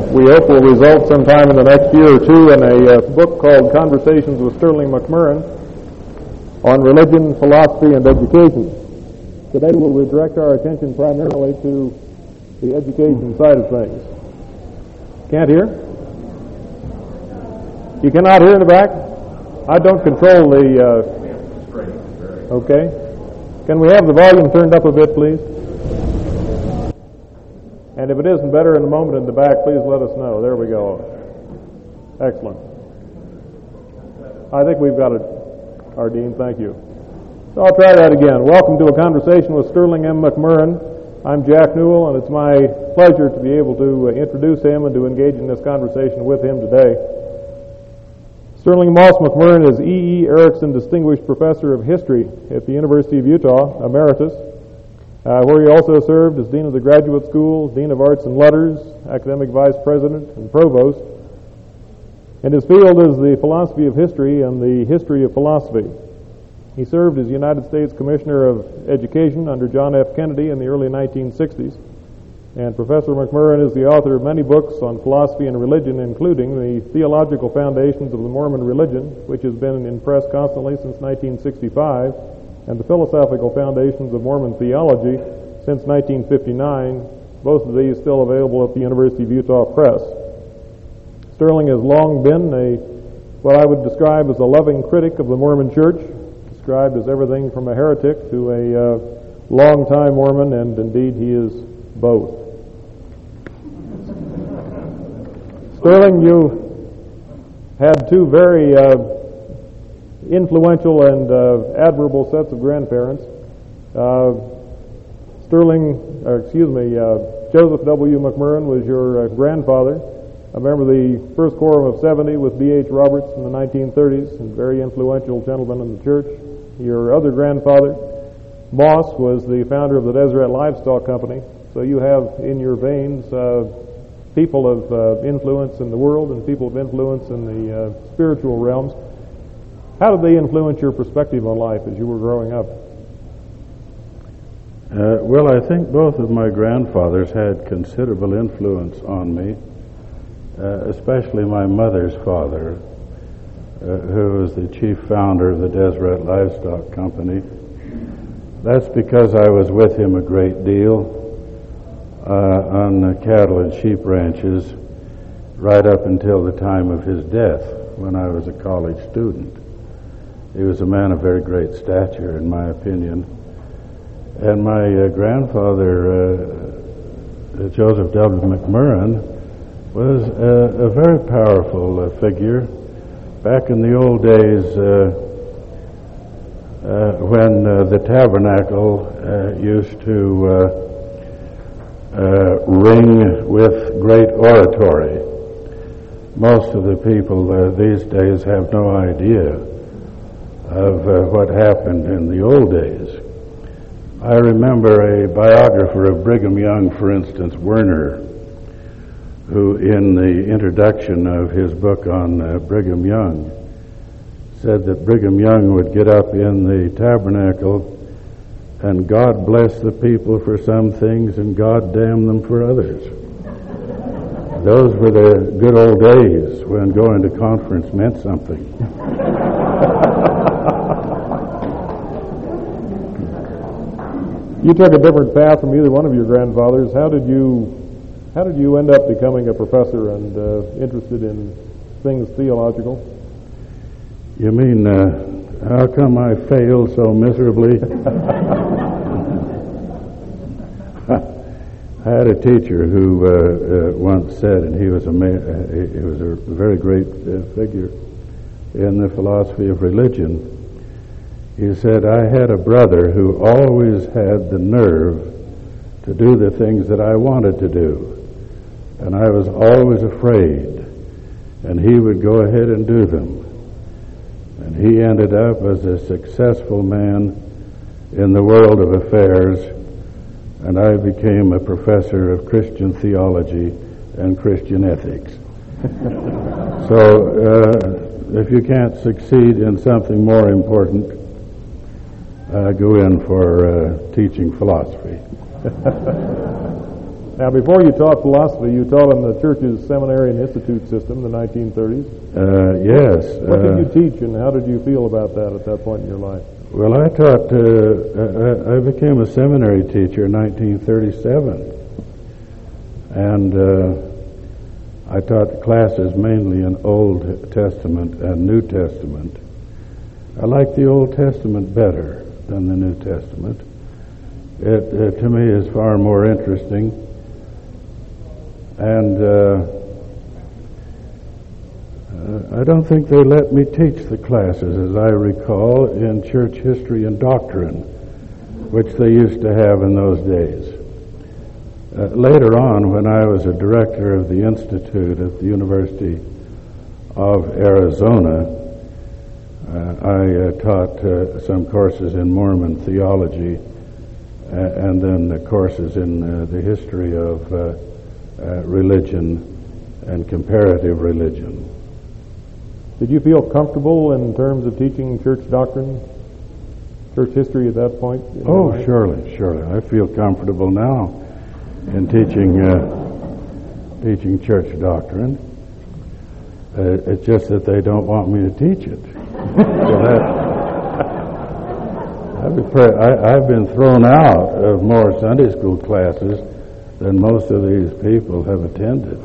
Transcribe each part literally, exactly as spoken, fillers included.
we hope will result sometime in the next year or two in a uh, book called Conversations with Sterling McMurrin on religion, philosophy, and education. Today we'll redirect our attention primarily to the education side of things. Can't hear? You cannot hear in the back? I don't control the... Uh, okay. Can we have the volume turned up a bit, please? And if it isn't better in a moment in the back, please let us know. There we go. Excellent. I think we've got it, Ardeen. Thank you. So I'll try that again. Welcome to a conversation with Sterling M. McMurrin. I'm Jack Newell, and it's my pleasure to be able to introduce him and to engage in this conversation with him today. Sterling Moss McMurrin is E E. Erickson Distinguished Professor of History at the University of Utah, Emeritus, uh, where he also served as Dean of the Graduate School, Dean of Arts and Letters, Academic Vice President, and Provost. And his field is the philosophy of history and the history of philosophy. He served as United States Commissioner of Education under John F. Kennedy in the early nineteen sixties. And Professor McMurrin is the author of many books on philosophy and religion, including The Theological Foundations of the Mormon Religion, which has been in press constantly since nineteen sixty-five, and The Philosophical Foundations of Mormon Theology since nineteen fifty-nine, both of these still available at the University of Utah Press. Sterling has long been a what I would describe as a loving critic of the Mormon Church, described as everything from a heretic to a uh, long-time Mormon, and indeed he is both. Sterling, you had two very uh, influential and uh, admirable sets of grandparents. Uh, Sterling, or excuse me, uh, Joseph W. McMurrin was your uh, grandfather. I remember the first quorum of seventy with B H Roberts in the nineteen thirties, and very influential gentleman in the church. Your other grandfather, Moss, was the founder of the Deseret Livestock Company. So you have in your veins uh, people of uh, influence in the world and people of influence in the uh, spiritual realms. How did they influence your perspective on life as you were growing up? Uh, well, I think both of my grandfathers had considerable influence on me, uh, especially my mother's father, uh, who was the chief founder of the Deseret Livestock Company. That's because I was with him a great deal Uh, on the cattle and sheep ranches right up until the time of his death when I was a college student. He was a man of very great stature, in my opinion. And my uh, grandfather, uh, Joseph W. McMurrin, was uh, a very powerful uh, figure. Back in the old days, uh, uh, when uh, the tabernacle uh, used to uh, Uh, ring with great oratory. Most of the people uh, these days have no idea of uh, what happened in the old days. I remember a biographer of Brigham Young, for instance, Werner, who in the introduction of his book on uh, Brigham Young said that Brigham Young would get up in the tabernacle and God bless the people for some things and God damn them for others. Those were the good old days when going to conference meant something. You took a different path from either one of your grandfathers. How did you how did you end up becoming a professor and uh, interested in things theological? You mean uh, how come I failed so miserably? I had a teacher who uh, uh, once said, and he was a ma- uh, he was a very great uh, figure in the philosophy of religion. He said, I had a brother who always had the nerve to do the things that I wanted to do, and I was always afraid, and he would go ahead and do them. And he ended up as a successful man in the world of affairs, and I became a professor of Christian theology and Christian ethics. So uh, if you can't succeed in something more important, uh, go in for uh, teaching philosophy. Now, before you taught philosophy, you taught in the church's seminary and institute system in the nineteen thirties. Uh, yes. What uh, did you teach, and how did you feel about that at that point in your life? Well, I taught, uh, I became a seminary teacher in nineteen thirty-seven. And uh, I taught classes mainly in Old Testament and New Testament. I like the Old Testament better than the New Testament. It, uh, to me, is far more interesting. And uh, uh, I don't think they let me teach the classes, as I recall, in church history and doctrine, which they used to have in those days. Uh, later on, when I was a director of the Institute at the University of Arizona, uh, I uh, taught uh, some courses in Mormon theology uh, and then the courses in uh, the history of uh, uh, religion and comparative religion. Did you feel comfortable in terms of teaching church doctrine, church history at that point? Oh, surely, surely. I feel comfortable now in teaching uh, teaching church doctrine. Uh, it's just that they don't want me to teach it. So that, I've, been pre- I, I've been thrown out of more Sunday school classes than most of these people have attended.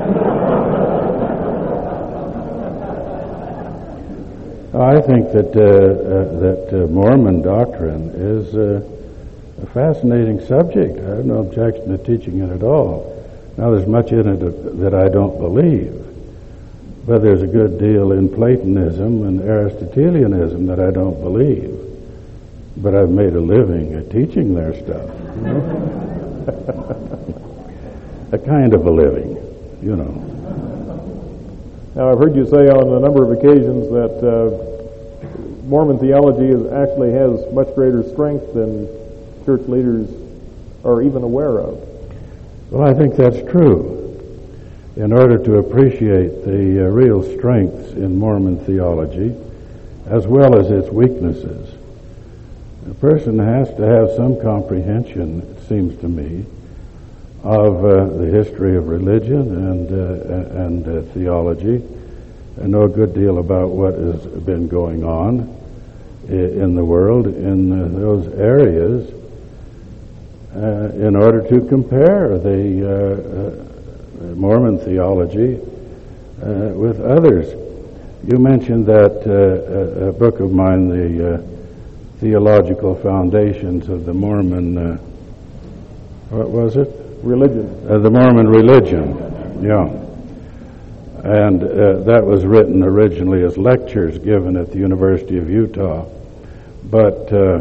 I think that uh, uh, that uh, Mormon doctrine is uh, a fascinating subject. I have no objection to teaching it at all. Now, there's much in it that I don't believe, but there's a good deal in Platonism and Aristotelianism that I don't believe. But I've made a living at teaching their stuff. You know? A kind of a living, you know. Now, I've heard you say on a number of occasions that uh, Mormon theology is, actually has much greater strength than church leaders are even aware of. Well, I think that's true. In order to appreciate the uh, real strengths in Mormon theology, as well as its weaknesses, a person has to have some comprehension, it seems to me, of uh, the history of religion and uh, and uh, theology, and know a good deal about what has been going on in the world in uh, those areas uh, in order to compare the uh, uh, Mormon theology uh, with others. You mentioned that uh, a, a book of mine, the uh, Theological Foundations of the Mormon, uh, what was it? Religion. Uh, the Mormon religion, yeah. And uh, that was written originally as lectures given at the University of Utah. But uh,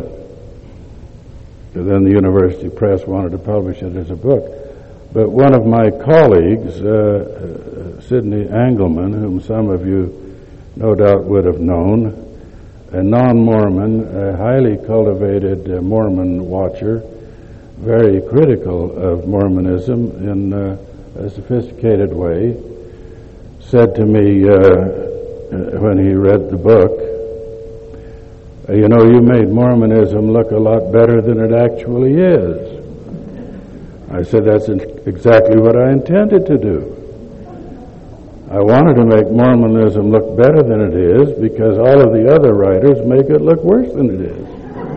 then the University Press wanted to publish it as a book. But one of my colleagues, uh, uh, Sidney Engelman, whom some of you no doubt would have known, a non-Mormon, a highly cultivated uh, Mormon watcher, very critical of Mormonism in uh, a sophisticated way, said to me uh, when he read the book, you know, you made Mormonism look a lot better than it actually is. I said, that's exactly what I intended to do. I wanted to make Mormonism look better than it is because all of the other writers make it look worse than it is.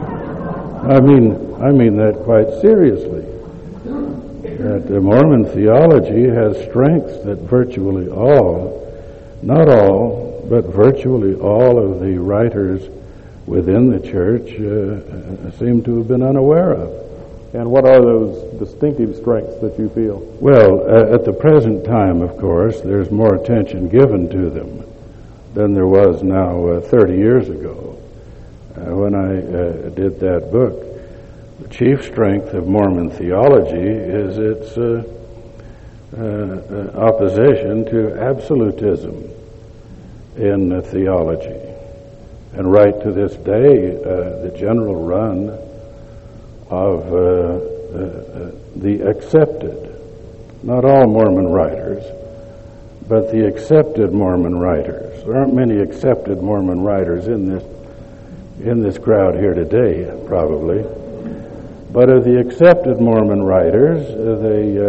I mean, I mean that quite seriously. That the Mormon theology has strengths that virtually all, not all, but virtually all of the writers within the church uh, seem to have been unaware of. And what are those distinctive strengths that you feel? Well, uh, at the present time, of course, there's more attention given to them than there was now uh, thirty years ago uh, when I uh, did that book. The chief strength of Mormon theology is its uh, uh, uh, opposition to absolutism in uh, theology. And right to this day, uh, the general run of uh, uh, the accepted, not all Mormon writers, but the accepted Mormon writers. There aren't many accepted Mormon writers in this in this crowd here today, probably. But of the accepted Mormon writers, uh, they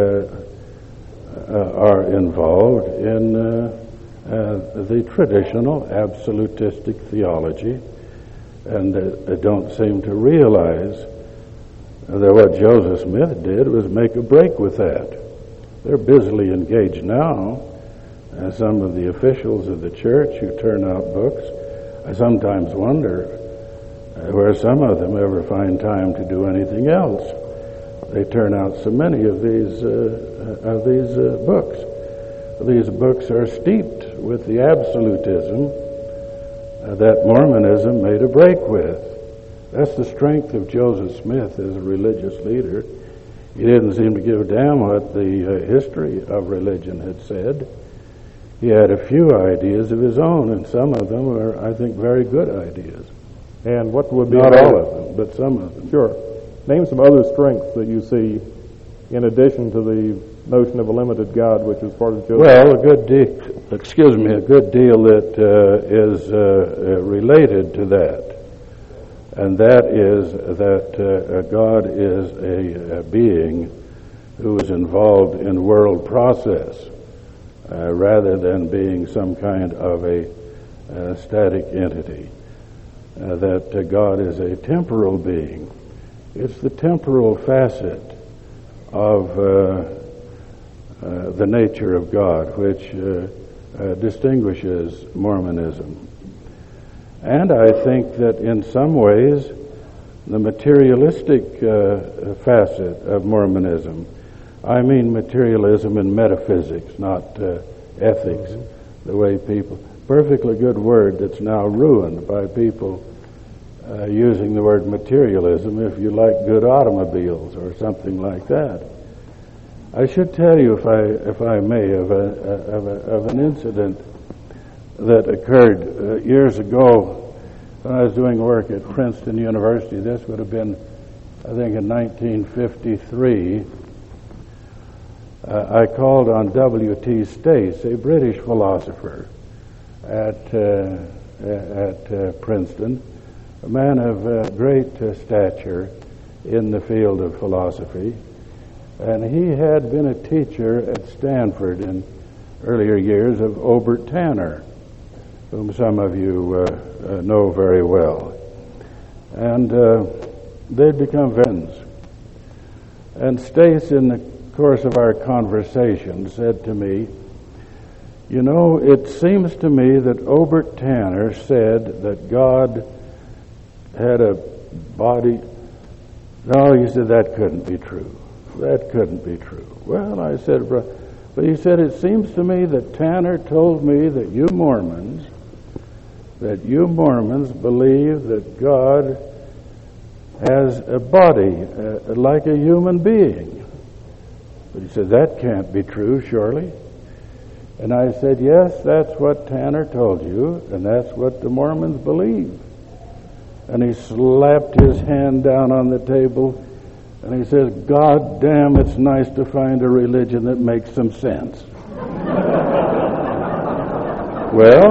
uh, uh, are involved in uh, uh, the traditional absolutistic theology, and uh, they don't seem to realize that what Joseph Smith did was make a break with that. They're busily engaged now. Uh, some of the officials of the church who turn out books, I sometimes wonder uh, where some of them ever find time to do anything else. They turn out so many of these uh, of these uh, books. These books are steeped with the absolutism uh, that Mormonism made a break with. That's the strength of Joseph Smith as a religious leader. He didn't seem to give a damn what the uh, history of religion had said. He had a few ideas of his own, and some of them were, I think, very good ideas. And what would be... Not all of them, but some of them. Sure. Name some other strengths that you see in addition to the notion of a limited God, which is part of Joseph. Well, a good deal, excuse me, a good deal that uh, is uh, uh, related to that. And that is that uh, God is a, a being who is involved in world process uh, rather than being some kind of a uh, static entity. Uh, that uh, God is a temporal being. It's the temporal facet of uh, uh, the nature of God which uh, uh, distinguishes Mormonism. And I think that in some ways the materialistic uh, facet of Mormonism, I mean materialism in metaphysics, not uh, ethics, mm-hmm. the way people, perfectly good word that's now ruined by people uh, using the word materialism if you like good automobiles or something like that. I should tell you, if I if I may, of a of, a, of an incident that occurred uh, years ago when I was doing work at Princeton University. This would have been, I think, in nineteen fifty-three. Uh, I called on W T Stace, a British philosopher at uh, at uh, Princeton, a man of uh, great uh, stature in the field of philosophy, and he had been a teacher at Stanford in earlier years of Obert Tanner, whom some of you uh, uh, know very well. And uh, they'd become friends. And Stace, in the course of our conversation, said to me, you know, it seems to me that Obert Tanner said that God had a body. No, he said, that couldn't be true. That couldn't be true. Well, I said, but he said, it seems to me that Tanner told me that you Mormons, that you Mormons believe that God has a body uh, like a human being. But he said, that can't be true, surely. And I said, yes, that's what Tanner told you, and that's what the Mormons believe. And he slapped his hand down on the table, and he says, God damn, it's nice to find a religion that makes some sense. Well,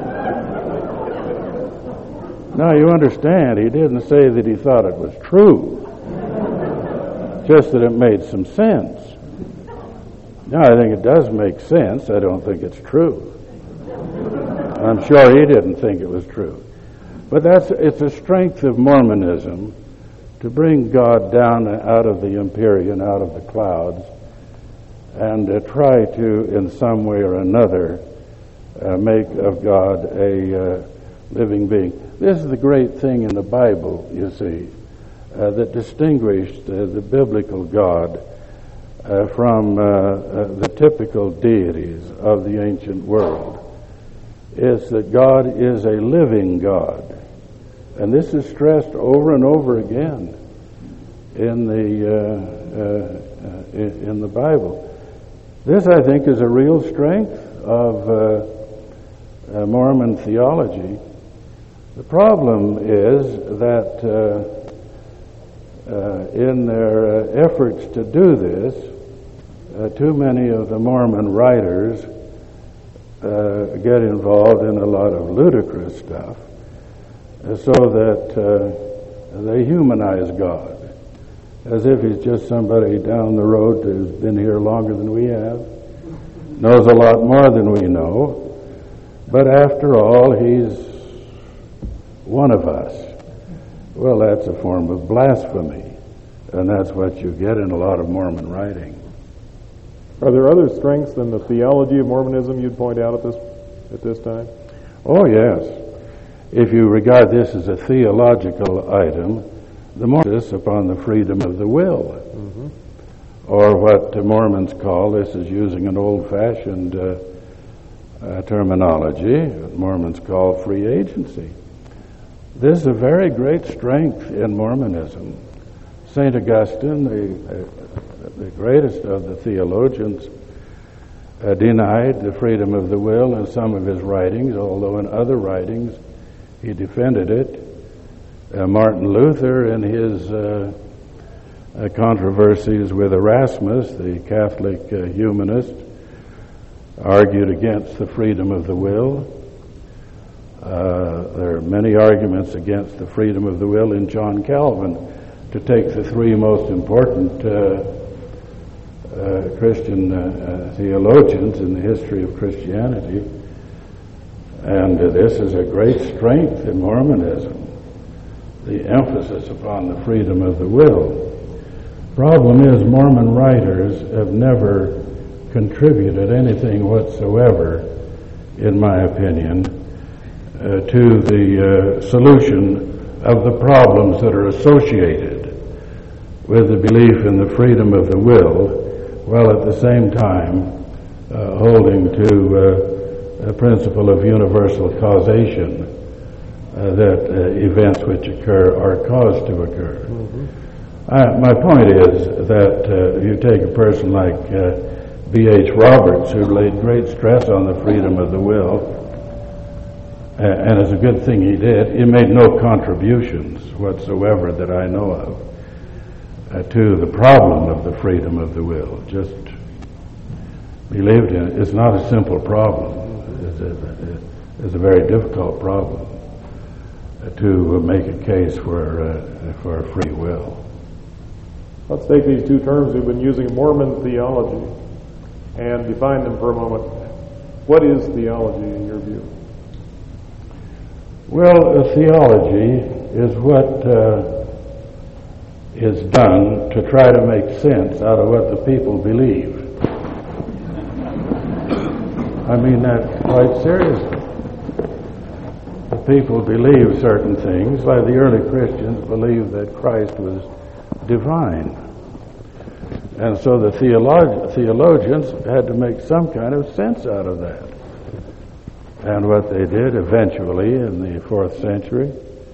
now you understand, he didn't say that he thought it was true, just that it made some sense. Now, I think it does make sense. I don't think it's true. I'm sure he didn't think it was true. But that's it's a strength of Mormonism to bring God down out of the Empyrean, out of the clouds, and uh, try to, in some way or another, uh, make of God a uh, living being. This is the great thing in the Bible, you see, uh, that distinguished uh, the biblical God uh, from uh, uh, the typical deities of the ancient world, is that God is a living God. And this is stressed over and over again in the uh, uh, in, in the Bible. This, I think, is a real strength of uh, uh, Mormon theology. The problem is that uh, uh, in their uh, efforts to do this, uh, too many of the Mormon writers uh, get involved in a lot of ludicrous stuff, so that uh, they humanize God. as if he's just somebody down the road who's been here longer than we have, knows a lot more than we know, but after all, he's one of us. Well, that's a form of blasphemy, and that's what you get in a lot of Mormon writing. Are there other strengths than the theology of Mormonism you'd point out at this at this time? Oh, yes. If you regard this as a theological item, the emphasis upon the freedom of the will, mm-hmm. or what the Mormons call, this is using an old-fashioned uh, uh, terminology, what Mormons call free agency. This is a very great strength in Mormonism. Saint Augustine, the, uh, the greatest of the theologians, uh, denied the freedom of the will in some of his writings, although in other writings he defended it. Uh, Martin Luther, in his uh, uh, controversies with Erasmus, the Catholic uh, humanist, argued against the freedom of the will. Uh, there are many arguments against the freedom of the will in John Calvin, to take the three most important uh, uh, Christian uh, uh, theologians in the history of Christianity. And uh, this is a great strength in Mormonism, the emphasis upon the freedom of the will. Problem is, Mormon writers have never contributed anything whatsoever, in my opinion, uh, to the uh, solution of the problems that are associated with the belief in the freedom of the will, while at the same time uh, holding to uh, a principle of universal causation, uh, that uh, events which occur are caused to occur. Mm-hmm. I, my point is that uh, you take a person like uh, B H Roberts, who laid great stress on the freedom of the will, uh, and it's a good thing he did. He made no contributions whatsoever that I know of Uh, to the problem of the freedom of the will. Just believed in it. It's not a simple problem. It's a, it's a very difficult problem uh, to make a case for uh, for free will. Let's take these two terms we've been using, Mormon theology, and define them for a moment. What is theology in your view? Well, uh, theology is what uh, is done to try to make sense out of what the people believe. I mean that quite seriously. The people believe certain things, like the early Christians believed that Christ was divine. And so the theolog- theologians had to make some kind of sense out of that. And what they did eventually in the fourth century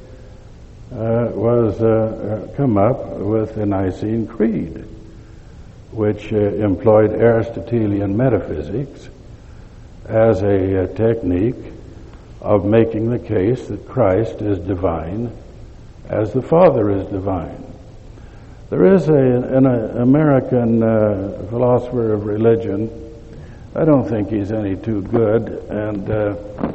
Uh, was uh, come up with the Nicene Creed, which uh, employed Aristotelian metaphysics as a uh, technique of making the case that Christ is divine as the Father is divine. There is a, an a American uh, philosopher of religion. I don't think he's any too good, and uh,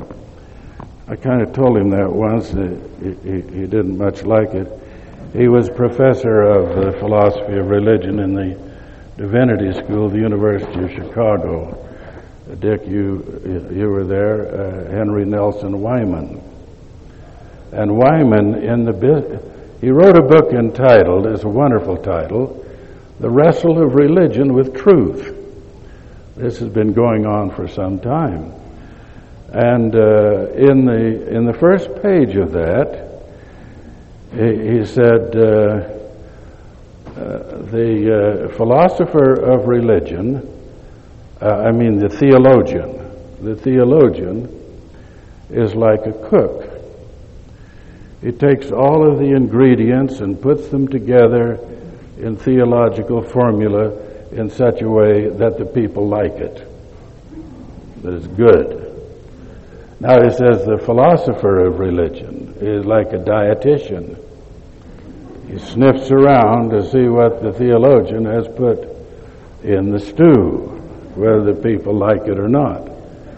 I kind of told him that once. Uh, he, he, he didn't much like it. He was professor of the philosophy of religion in the Divinity School of the University of Chicago. Uh, Dick, you you were there. Uh, Henry Nelson Wyman. And Wyman, in the he wrote a book entitled, it's a wonderful title, "The Wrestle of Religion with Truth." This has been going on for some time. And uh, in the in the first page of that, he, he said, uh, uh, the uh, philosopher of religion, uh, I mean the theologian, the theologian is like a cook. He takes all of the ingredients and puts them together in theological formula in such a way that the people like it, that it's good. Now he says the philosopher of religion is like a dietitian. He sniffs around to see what the theologian has put in the stew, whether the people like it or not.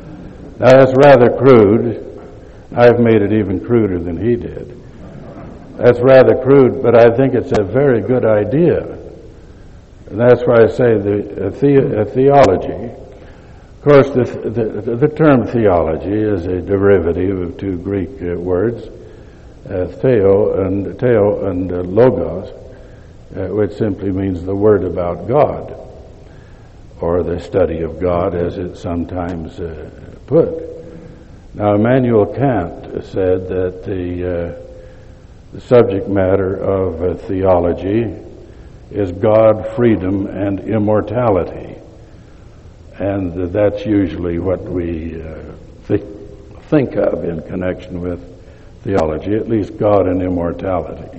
Now that's rather crude. I've made it even cruder than he did. That's rather crude, but I think it's a very good idea. And that's why I say the, uh, the uh, theology. Of course, the, the, the term theology is a derivative of two Greek uh, words, uh, theo and theo and uh, logos, uh, which simply means the word about God, or the study of God, as it's sometimes uh, put. Now, Immanuel Kant said that the, uh, the subject matter of uh, theology is God, freedom, and immortality. And that's usually what we uh, th- think of in connection with theology, at least God and immortality.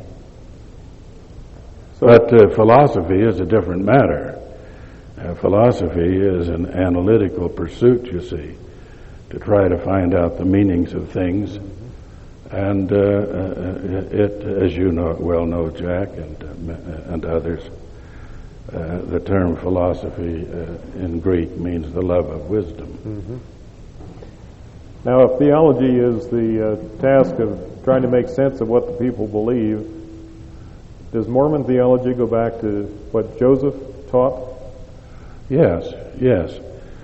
So, but uh, philosophy is a different matter. Uh, philosophy is an analytical pursuit, you see, to try to find out the meanings of things. And uh, uh, it, as you know, well know, Jack, and uh, and others, uh, the term philosophy uh, in Greek means the love of wisdom. Mm-hmm. Now, if theology is the uh, task of trying to make sense of what the people believe, does Mormon theology go back to what Joseph taught? Yes, yes.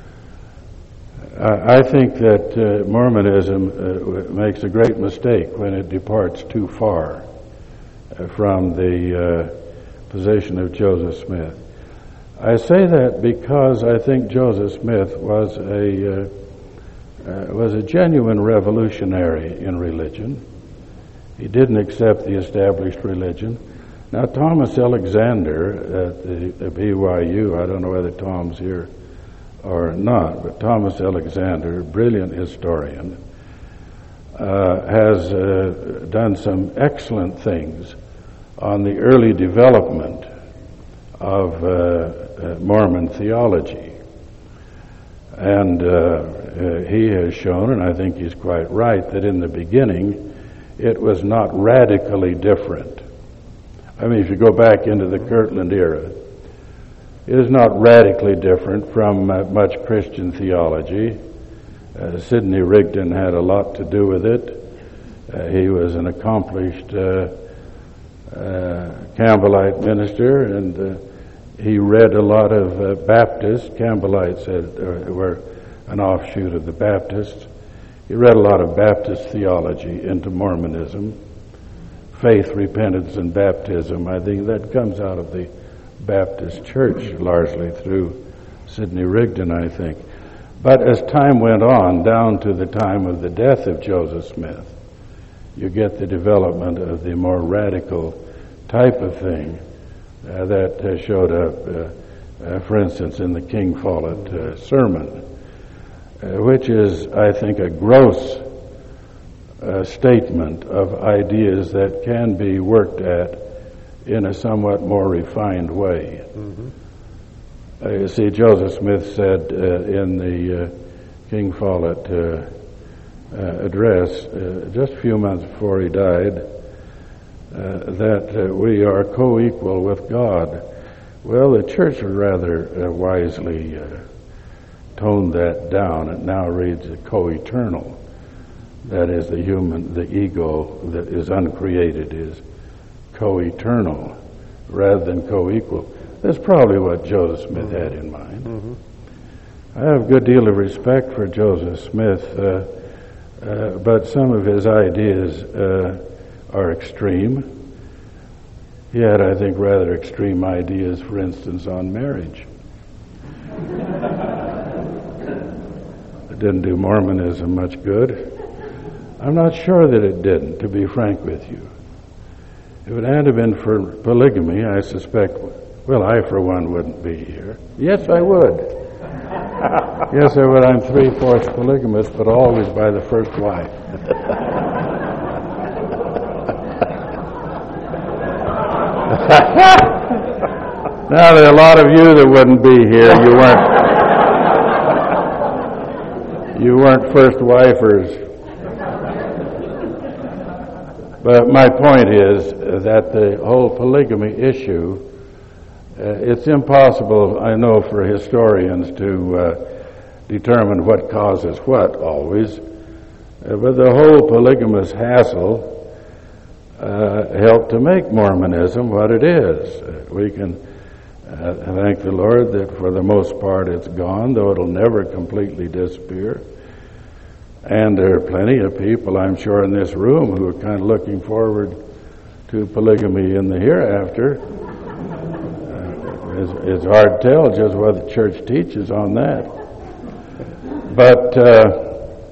I, I think that uh, Mormonism uh, makes a great mistake when it departs too far uh, from the uh, position of Joseph Smith. I say that because I think Joseph Smith was a uh, uh, was a genuine revolutionary in religion. He didn't accept the established religion. Now, Thomas Alexander at the, the B Y U, I don't know whether Tom's here or not, but Thomas Alexander, a brilliant historian, uh, has uh, done some excellent things on the early development of uh, uh, Mormon theology. And uh, uh, he has shown, and I think he's quite right, that in the beginning it was not radically different. I mean, if you go back into the Kirtland era, it is not radically different from uh, much Christian theology. Uh, Sidney Rigdon had a lot to do with it. Uh, he was an accomplished uh, uh, Campbellite minister, and uh, he read a lot of uh, Baptists. Campbellites had, uh, were an offshoot of the Baptists. He read a lot of Baptist theology into Mormonism. Faith, repentance, and baptism, I think that comes out of the Baptist Church largely through Sidney Rigdon, I think. But as time went on, down to the time of the death of Joseph Smith, you get the development of the more radical type of thing uh, that uh, showed up, uh, uh, for instance, in the King Follett uh, sermon, uh, which is, I think, a gross uh, statement of ideas that can be worked at in a somewhat more refined way. Mm-hmm. Uh, you see, Joseph Smith said uh, in the uh, King Follett uh, uh, address uh, just a few months before he died uh, that uh, we are co-equal with God. Well, the church rather uh, wisely uh, toned that down. It now reads co-eternal. That is, the human, the ego that is uncreated is co-eternal rather than co-equal. That's probably what Joseph Smith had in mind. Mm-hmm. I have a good deal of respect for Joseph Smith, uh, uh, but some of his ideas uh, are extreme. He had, I think, rather extreme ideas, for instance, on marriage. It didn't do Mormonism much good. I'm not sure that it didn't, to be frank with you. If it hadn't been for polygamy, I suspect, well, I, for one, wouldn't be here. Yes, I would. Yes, I would. I'm three-fourths polygamist, but always by the first wife. Now, there are a lot of you that wouldn't be here. You weren't, you weren't first wifers. But my point is that the whole polygamy issue, uh, it's impossible, I know, for historians to uh, determine what causes what always. Uh, but the whole polygamous hassle uh, helped to make Mormonism what it is. Uh, we can uh, thank the Lord that for the most part it's gone, though it'll never completely disappear. And there are plenty of people, I'm sure, in this room who are kind of looking forward to polygamy in the hereafter. Uh, it's, it's hard to tell just what the church teaches on that. But uh,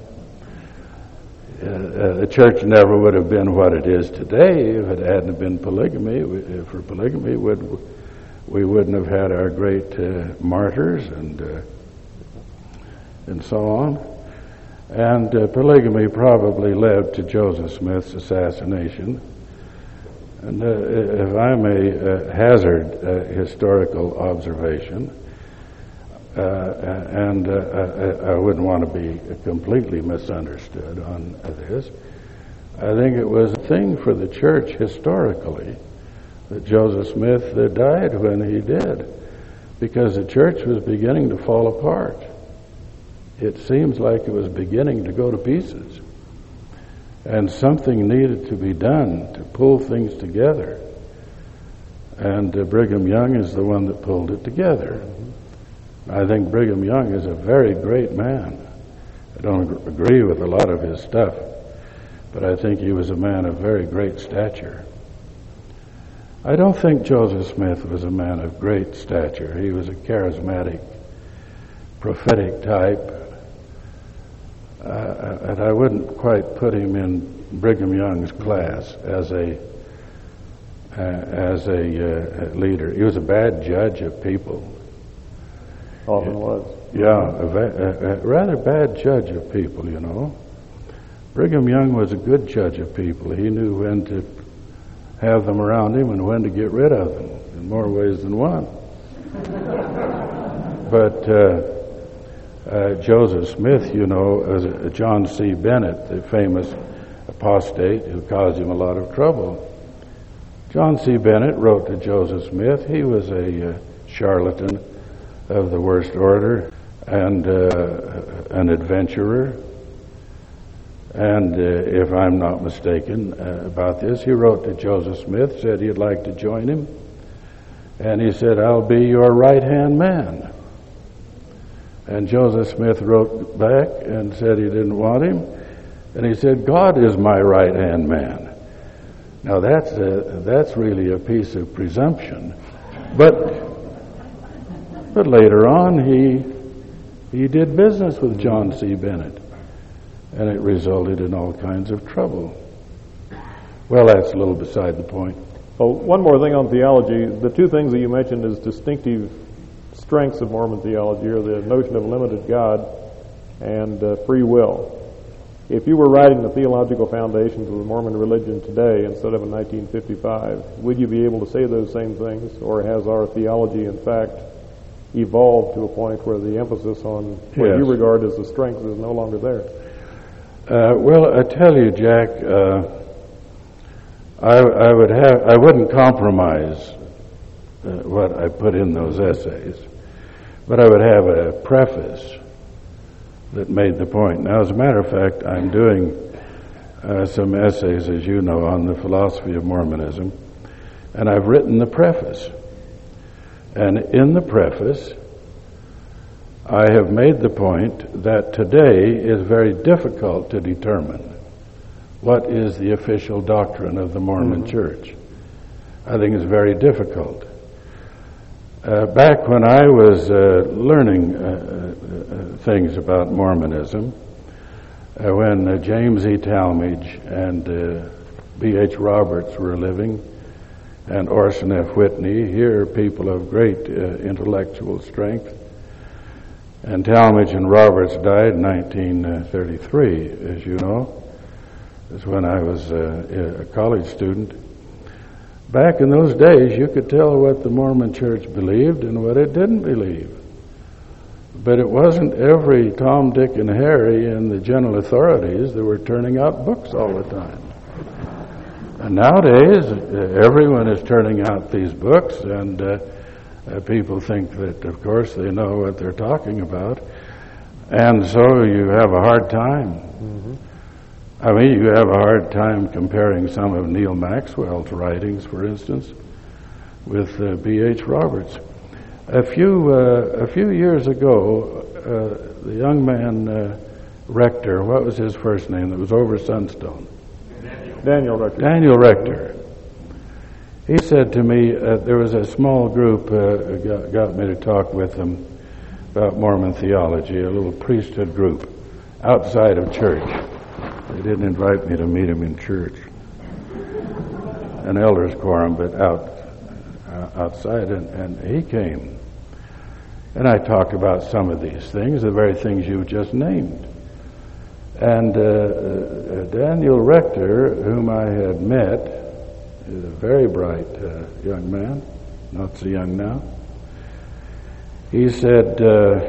uh, the church never would have been what it is today if it hadn't been polygamy. We, for polygamy, would we wouldn't have had our great uh, martyrs and uh, and so on. And uh, polygamy probably led to Joseph Smith's assassination. And uh, if I may uh, hazard uh, historical observation, uh, and uh, I, I wouldn't want to be completely misunderstood on this, I think it was a thing for the church historically that Joseph Smith uh, died when he did, because the church was beginning to fall apart. It seems like it was beginning to go to pieces. And something needed to be done to pull things together. And uh, Brigham Young is the one that pulled it together. I think Brigham Young is a very great man. I don't ag- agree with a lot of his stuff, but I think he was a man of very great stature. I don't think Joseph Smith was a man of great stature. He was a charismatic, prophetic type. Uh, and I wouldn't quite put him in Brigham Young's class as a uh, as a uh, leader. He was a bad judge of people. Often was. Yeah, a, va- a, a rather bad judge of people, you know. Brigham Young was a good judge of people. He knew when to have them around him and when to get rid of them, in more ways than one. But uh, Uh, Joseph Smith, you know, as uh, John C. Bennett, the famous apostate who caused him a lot of trouble. John C. Bennett wrote to Joseph Smith. He was a uh, charlatan of the worst order and uh, an adventurer. And uh, if I'm not mistaken uh, about this, he wrote to Joseph Smith, said he'd like to join him. And he said, "I'll be your right-hand man." And Joseph Smith wrote back and said he didn't want him. And he said, "God is my right-hand man." Now that's a, that's really a piece of presumption. But but later on he he did business with John C. Bennett. And it resulted in all kinds of trouble. Well, that's a little beside the point. Oh, one more thing on theology. The two things that you mentioned as distinctive strengths of Mormon theology are the notion of a limited God and uh, free will. If you were writing the theological foundations of the Mormon religion today instead of in nineteen fifty-five, would you be able to say those same things, or has our theology in fact evolved to a point where the emphasis on what Yes. you regard as the strength is no longer there? Uh, well, I tell you, Jack, uh, I, I would have I wouldn't compromise uh, what I put in those essays. But I would have a preface that made the point. Now, as a matter of fact, I'm doing uh, some essays, as you know, on the philosophy of Mormonism, and I've written the preface. And in the preface, I have made the point that today is very difficult to determine what is the official doctrine of the Mormon mm-hmm. Church. I think it's very difficult. Uh, back when I was uh, learning uh, uh, things about Mormonism, uh, when uh, James E. Talmage and uh, B H Roberts were living, and Orson F. Whitney, here are people of great uh, intellectual strength, and Talmage and Roberts died in nineteen thirty-three, as you know. That's when I was uh, a college student. Back in those days, you could tell what the Mormon Church believed and what it didn't believe. But it wasn't every Tom, Dick, and Harry and the general authorities that were turning out books all the time. And nowadays, everyone is turning out these books, and uh, uh, people think that, of course, they know what they're talking about. And so you have a hard time. Mm-hmm. I mean, you have a hard time comparing some of Neil Maxwell's writings, for instance, with uh, B H Roberts. A few uh, a few years ago, uh, the young man uh, Rector, what was his first name? That was over Sunstone. Daniel Rector. Daniel Rector. He said to me, uh, there was a small group uh, got, got me to talk with them about Mormon theology, a little priesthood group outside of church. They didn't invite me to meet him in church, an elders quorum, but out uh, outside, and, and he came. And I talked about some of these things, the very things you just named. And uh, uh, Daniel Rector, whom I had met, is a very bright uh, young man, not so young now. He said, uh,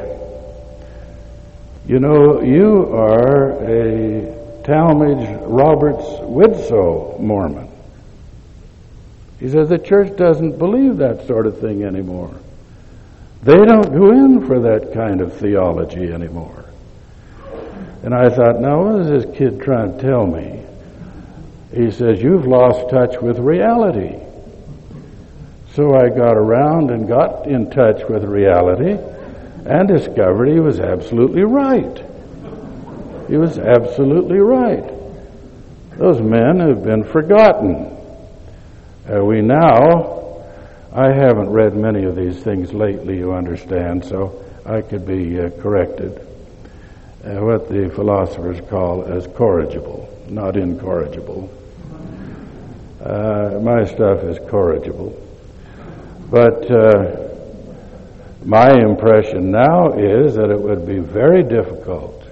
you know, you are a Talmage Roberts Widsoe Mormon. He says the church doesn't believe that sort of thing anymore. They don't go in for that kind of theology anymore. And I thought, now what is this kid trying to tell me? He says, you've lost touch with reality. So I got around and got in touch with reality and discovered he was absolutely right. He was absolutely right. Those men have been forgotten. Uh, we now, I haven't read many of these things lately, you understand, so I could be uh, corrected. Uh, what the philosophers call as corrigible, not incorrigible. Uh, my stuff is corrigible. But uh, my impression now is that it would be very difficult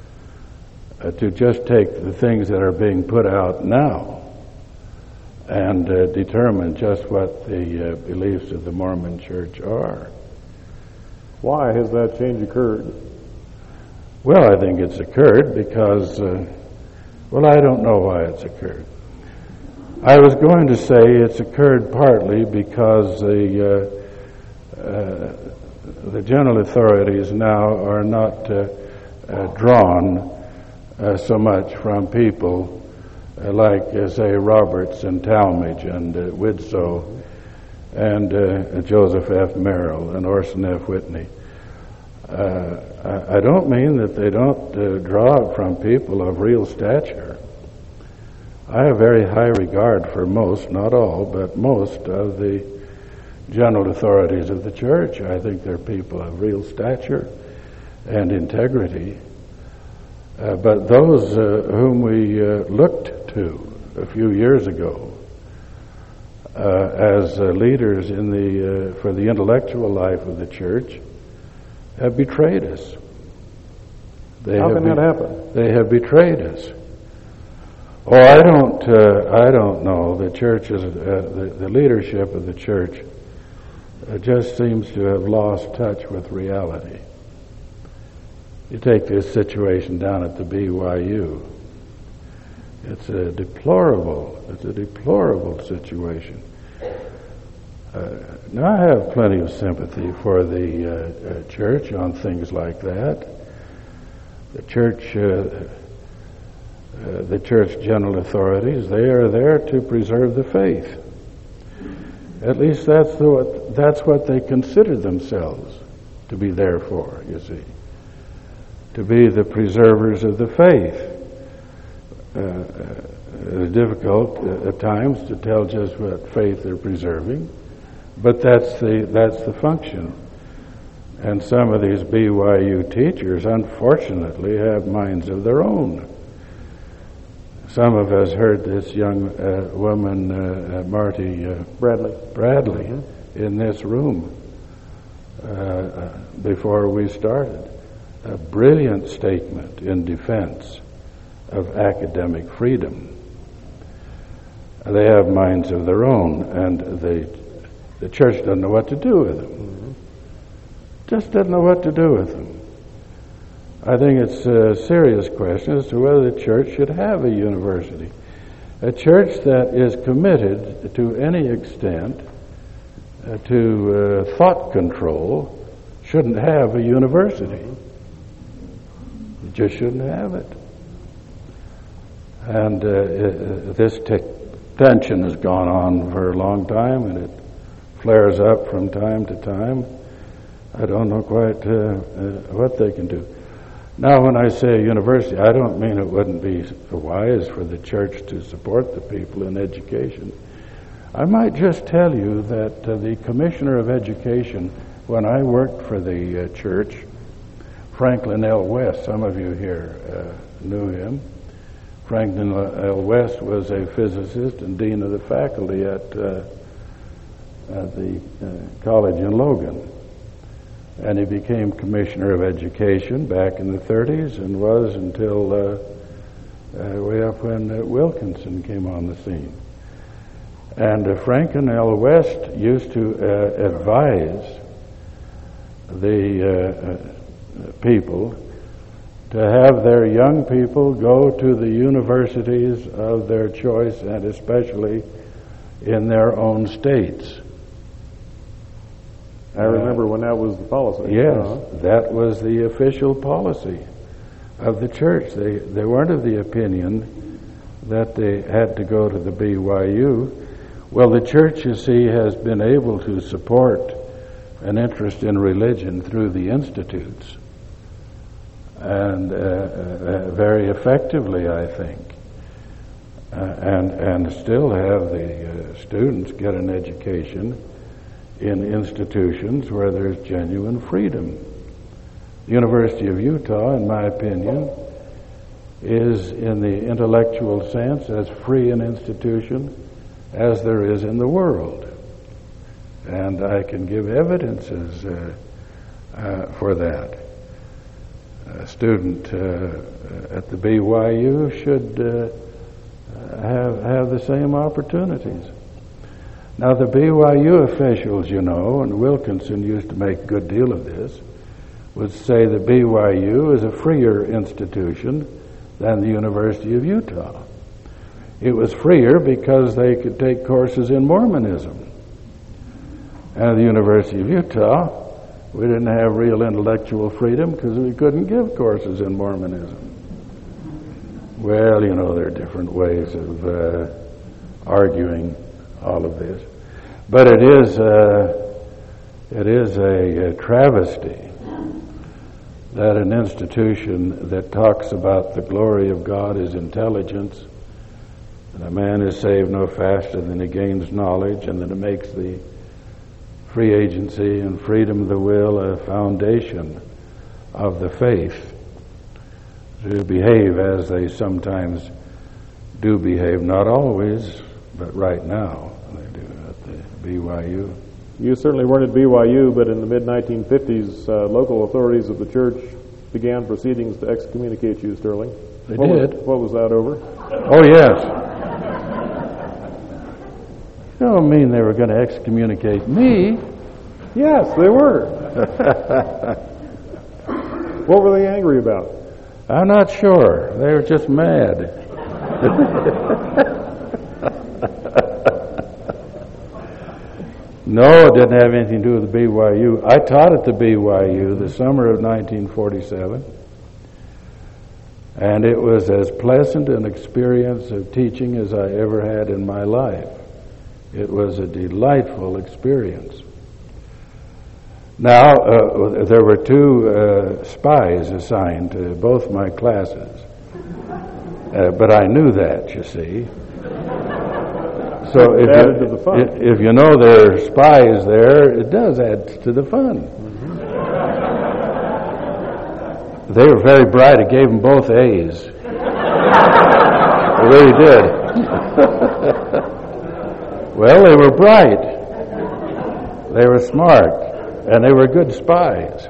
uh, to just take the things that are being put out now and uh, determine just what the uh, beliefs of the Mormon Church are. Why has that change occurred? Well, I think it's occurred because, uh, well, I don't know why it's occurred. I was going to say it's occurred partly because the uh, uh, the general authorities now are not uh, uh, drawn uh, so much from people uh, like, uh, say, Roberts and Talmage and uh, Widsoe and uh, Joseph F. Merrill and Orson F. Whitney. Uh, I, I don't mean that they don't uh, draw from people of real stature. I have very high regard for most, not all, but most of the general authorities of the church. I think they're people of real stature and integrity. Uh, but those uh, whom we uh, looked to a few years ago uh, as uh, leaders in the uh, for the intellectual life of the church have betrayed us. They How have can be- that happen? They have betrayed us. Oh, I don't. Uh, I don't know. The church is uh, the, the leadership of the church uh, just seems to have lost touch with reality. You take this situation down at the B Y U. It's a deplorable. It's a deplorable situation. Uh, now I have plenty of sympathy for the uh, uh, church on things like that. The church. Uh, Uh, the church general authorities, they are there to preserve the faith. At least that's the, what, that's what they consider themselves to be there for, you see. To be the preservers of the faith. Uh, it's difficult uh, at times to tell just what faith they're preserving, but that's the, that's the function. And some of these B Y U teachers, unfortunately, have minds of their own. Some of us heard this young uh, woman, uh, uh, Marty uh, Bradley, Bradley mm-hmm. in this room uh, uh, before we started. A brilliant statement in defense of academic freedom. They have minds of their own, and they, the church doesn't know what to do with them. Mm-hmm. Just doesn't know what to do with them. I think it's a serious question as to whether the church should have a university. A church that is committed to any extent uh, to uh, thought control shouldn't have a university. It just shouldn't have it. And uh, it, this t- tension has gone on for a long time, and it flares up from time to time. I don't know quite uh, uh, what they can do. Now, when I say a university, I don't mean it wouldn't be wise for the church to support the people in education. I might just tell you that uh, the Commissioner of Education, when I worked for the uh, church, Franklin L. West, some of you here uh, knew him. Franklin L. West was a physicist and dean of the faculty at, uh, at the uh, college in Logan. And he became Commissioner of Education back in the thirties and was until uh, uh, way up when uh, Wilkinson came on the scene. And uh, Franklin L. West used to uh, advise the uh, uh, people to have their young people go to the universities of their choice, and especially in their own states. I remember when that was the policy. Yes, uh-huh. That was the official policy of the church. They they weren't of the opinion that they had to go to the B Y U. Well, the church, you see, has been able to support an interest in religion through the institutes, and uh, uh, very effectively, I think, uh, and and still have the uh, students get an education in institutions where there's genuine freedom. The University of Utah, in my opinion, is in the intellectual sense as free an institution as there is in the world. And I can give evidences uh, uh, for that. A student uh, at the B Y U should uh, have, have the same opportunities. Now, the B Y U officials, you know, and Wilkinson used to make a good deal of this, would say the B Y U is a freer institution than the University of Utah. It was freer because they could take courses in Mormonism. And at the University of Utah, we didn't have real intellectual freedom because we couldn't give courses in Mormonism. Well, you know, there are different ways of uh, arguing all of this. But it is uh, it is a, a travesty that an institution that talks about the glory of God is intelligence, and a man is saved no faster than he gains knowledge, and that it makes the free agency and freedom of the will a foundation of the faith, to behave as they sometimes do behave, not always, but right now they do at the B Y U. You certainly weren't at B Y U, but in the mid nineteen fifties, uh, local authorities of the church began proceedings to excommunicate you, Sterling. They what did. Was, what was that over? Oh, yes. You don't mean they were going to excommunicate me. Yes, they were. What were they angry about? I'm not sure. They were just mad. No, it didn't have anything to do with the B Y U. I taught at the B Y U the summer of nineteen forty-seven, and it was as pleasant an experience of teaching as I ever had in my life. It was a delightful experience. Now, uh, there were two uh, spies assigned to both my classes, uh, but I knew that, you see. So if added you, to the fun. if you know there are spies there, it does add to the fun. Mm-hmm. They were very bright. It gave them both A's. It really did. Well, they were bright. They were smart. And they were good spies.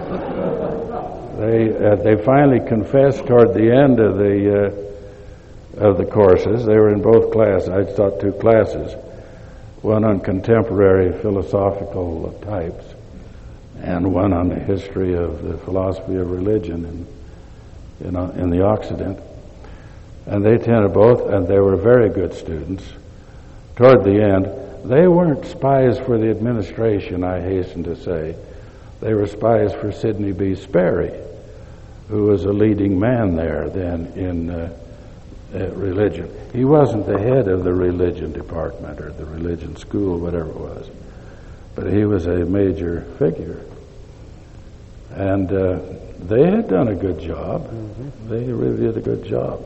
They uh, they finally confessed toward the end of the uh, of the courses. They were in both classes. I taught two classes, one on contemporary philosophical types, and one on the history of the philosophy of religion in in, uh, in the Occident. And they attended both, and they were very good students. Toward the end, they weren't spies for the administration, I hasten to say. They were spies for Sidney B. Sperry, who was a leading man there then in uh, uh, religion. He wasn't the head of the religion department or the religion school, whatever it was, but he was a major figure. And uh, they had done a good job. Mm-hmm. They really did a good job.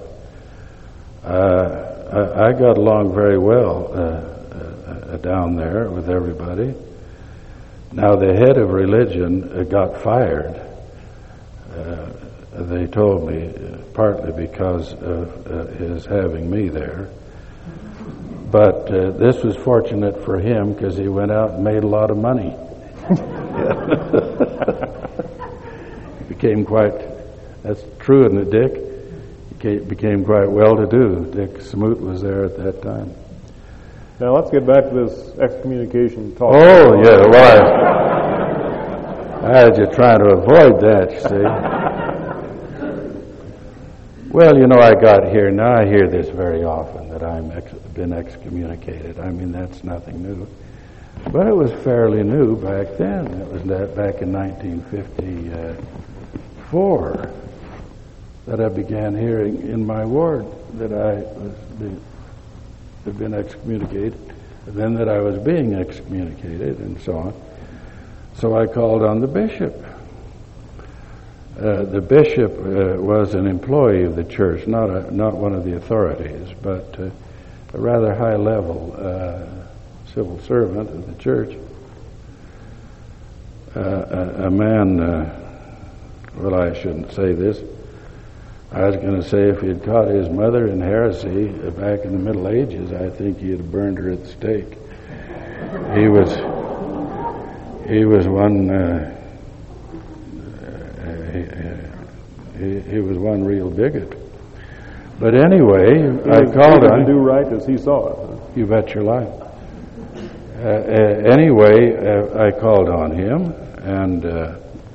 Uh, I, I got along very well uh, uh, down there with everybody. Now, the head of religion uh, got fired, uh, they told me, uh, partly because of uh, his having me there. But uh, this was fortunate for him because he went out and made a lot of money. He became quite, that's true, isn't it, Dick? He became quite well-to-do. Dick Smoot was there at that time. Now let's get back to this excommunication talk. Oh, yeah, well, I, I had you trying to avoid that, you see. Well, you know, I got here, now I hear this very often, that I've ex- been excommunicated. I mean, that's nothing new. But it was fairly new back then. It was that back in nineteen fifty-four that I began hearing in my ward that I was being, had been excommunicated, and then that I was being excommunicated, and so on. So I called on the bishop. Uh, the bishop uh, was an employee of the church, not a, not one of the authorities, but uh, a rather high-level uh, civil servant of the church. Uh, a, a man, uh, well, I shouldn't say this. I was going to say if he had caught his mother in heresy uh, back in the Middle Ages, I think he had burned her at the stake. He was, he was one. Uh, He, he, he was one real bigot. But anyway, he I was called on to do right as he saw it. You bet your life. Uh, uh, anyway, uh, I called on him and uh,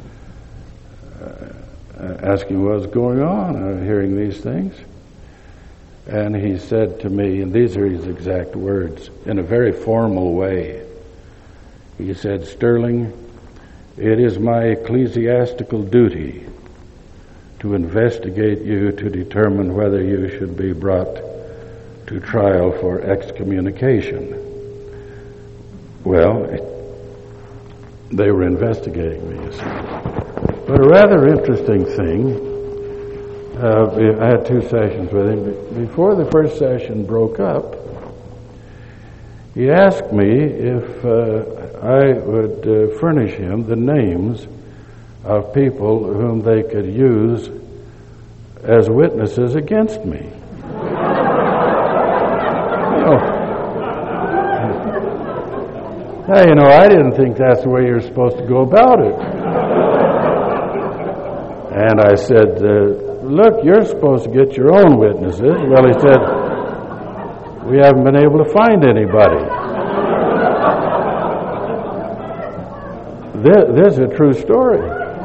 uh, asked him what was going on. I was hearing these things. And he said to me, and these are his exact words, in a very formal way, he said, "Sterling, it is my ecclesiastical duty to investigate you to determine whether you should be brought to trial for excommunication." Well, it, they were investigating me, you see. But a rather interesting thing, uh, I had two sessions with him. Before the first session broke up, he asked me if uh, I would uh, furnish him the names of people whom they could use as witnesses against me. Oh. Now, you know, I didn't think that's the way you're supposed to go about it. And I said, uh, look, you're supposed to get your own witnesses. Well, he said, we haven't been able to find anybody. This, this is a true story.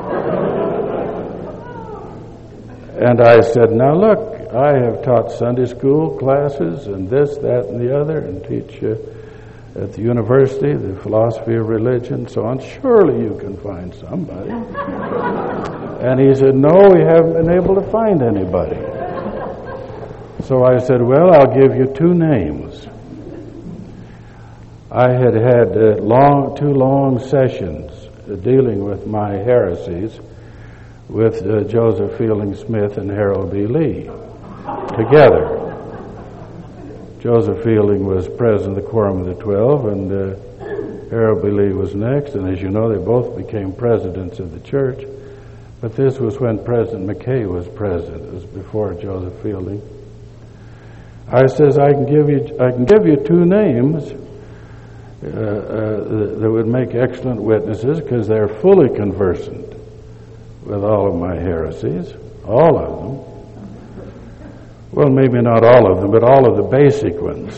And I said, now look, I have taught Sunday school classes and this, that, and the other, and teach uh, at the university the philosophy of religion, so on. Surely you can find somebody. And he said, no, we haven't been able to find anybody. So I said, well, I'll give you two names. I had had uh, long, two long sessions uh, dealing with my heresies with uh, Joseph Fielding Smith and Harold B. Lee together. Joseph Fielding was president of the Quorum of the Twelve, and uh, Harold B. Lee was next, and as you know, they both became presidents of the church. But this was when President McKay was president. It was before Joseph Fielding. I says, I can give you, I can give you two names uh, uh, that would make excellent witnesses because they're fully conversant with all of my heresies, all of them. Well, maybe not all of them, but all of the basic ones.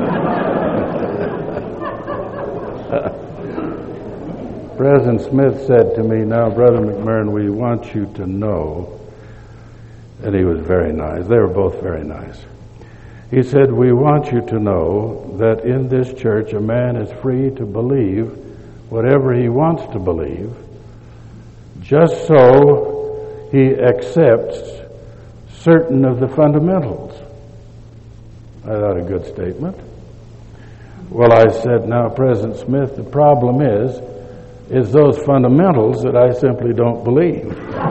President Smith said to me, now, Brother McMurrin, we want you to know, and he was very nice. They were both very nice. He said, we want you to know that in this church a man is free to believe whatever he wants to believe, just so he accepts certain of the fundamentals. I thought a good statement. Well, I said, now, President Smith, the problem is, is those fundamentals that I simply don't believe.